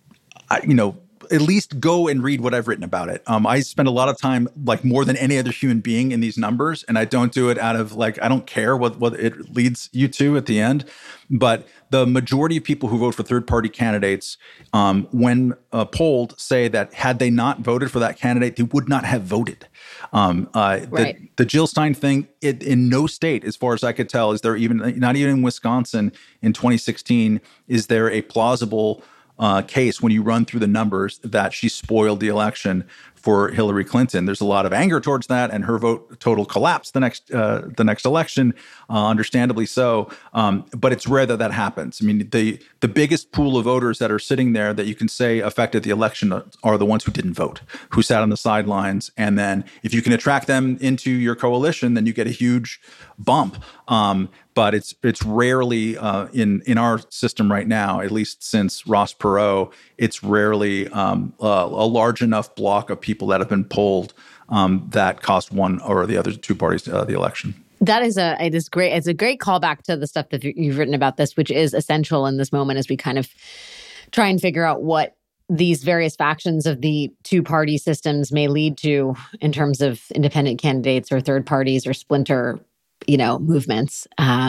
I, you know, at least go and read what I've written about it. Um, I spend a lot of time, like more than any other human being, in these numbers, and I don't do it out of like, I don't care what, what it leads you to at the end. But the majority of people who vote for third-party candidates, um, when uh, polled, say that had they not voted for that candidate, they would not have voted. Um, uh, right. the, the Jill Stein thing, it, in no state, as far as I could tell, is there even, not even in Wisconsin in twenty sixteen, is there a plausible Uh, case when you run through the numbers that she spoiled the election for Hillary Clinton. There's a lot of anger towards that, and her vote total collapsed the next uh, the next election, uh, understandably so. Um, but it's rare that that happens. I mean, the the biggest pool of voters that are sitting there that you can say affected the election are the ones who didn't vote, who sat on the sidelines. And then if you can attract them into your coalition, then you get a huge bump. Um, But it's it's rarely uh, in in our system right now, at least since Ross Perot, it's rarely um, uh, a large enough block of people that have been polled um, that cost one or the other two parties uh, the election. That is a it is great. It's a great callback to the stuff that you've written about this, which is essential in this moment as we kind of try and figure out what these various factions of the two-party systems may lead to in terms of independent candidates or third parties or splinter, you know, movements. Um,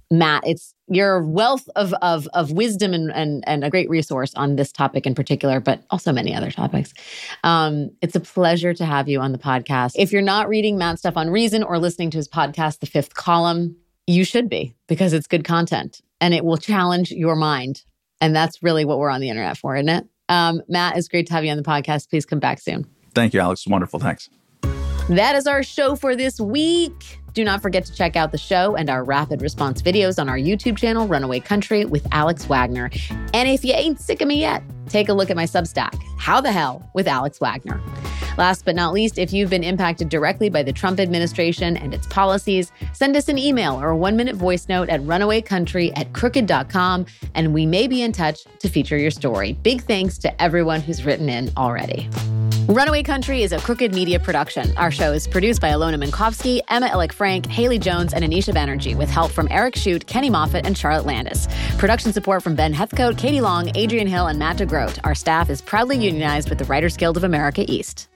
Matt, it's your wealth of of of wisdom and, and and a great resource on this topic in particular, but also many other topics. Um, it's a pleasure to have you on the podcast. If you're not reading Matt's stuff on Reason or listening to his podcast, The Fifth Column, you should be, because it's good content and it will challenge your mind. And that's really what we're on the internet for, isn't it? Um, Matt, it's great to have you on the podcast. Please come back soon. Thank you, Alex. Wonderful. Thanks. That is our show for this week. Do not forget to check out the show and our rapid response videos on our YouTube channel, Runaway Country with Alex Wagner. And if you ain't sick of me yet, take a look at my Substack, How the Hell with Alex Wagner. Last but not least, if you've been impacted directly by the Trump administration and its policies, send us an email or a one-minute voice note at runawaycountry at crooked dot com, and we may be in touch to feature your story. Big thanks to everyone who's written in already. Runaway Country is a Crooked Media production. Our show is produced by Alona Minkowski, Emma Illick-Frank, Haley Jones, and Anisha Banerjee, with help from Eric Shute, Kenny Moffitt, and Charlotte Landis. Production support from Ben Heathcote, Katie Long, Adrian Hill, and Matt DeGroat. Our staff is proudly unionized with the Writers Guild of America East.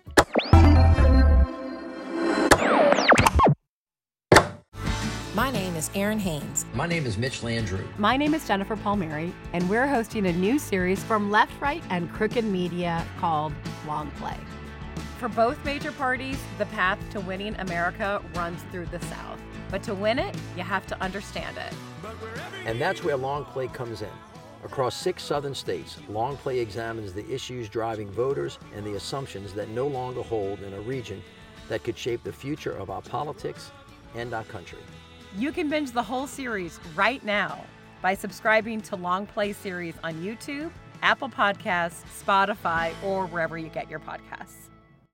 My name is Erin Haynes. My name is Mitch Landrew. My name is Jennifer Palmieri, and we're hosting a new series from Left, Right, and Crooked Media called Long Play. For both major parties, the path to winning America runs through the South. But to win it, you have to understand it. And that's where Long Play comes in. Across six southern states, Long Play examines the issues driving voters and the assumptions that no longer hold in a region that could shape the future of our politics and our country. You can binge the whole series right now by subscribing to Long Play series on YouTube, Apple Podcasts, Spotify, or wherever you get your podcasts.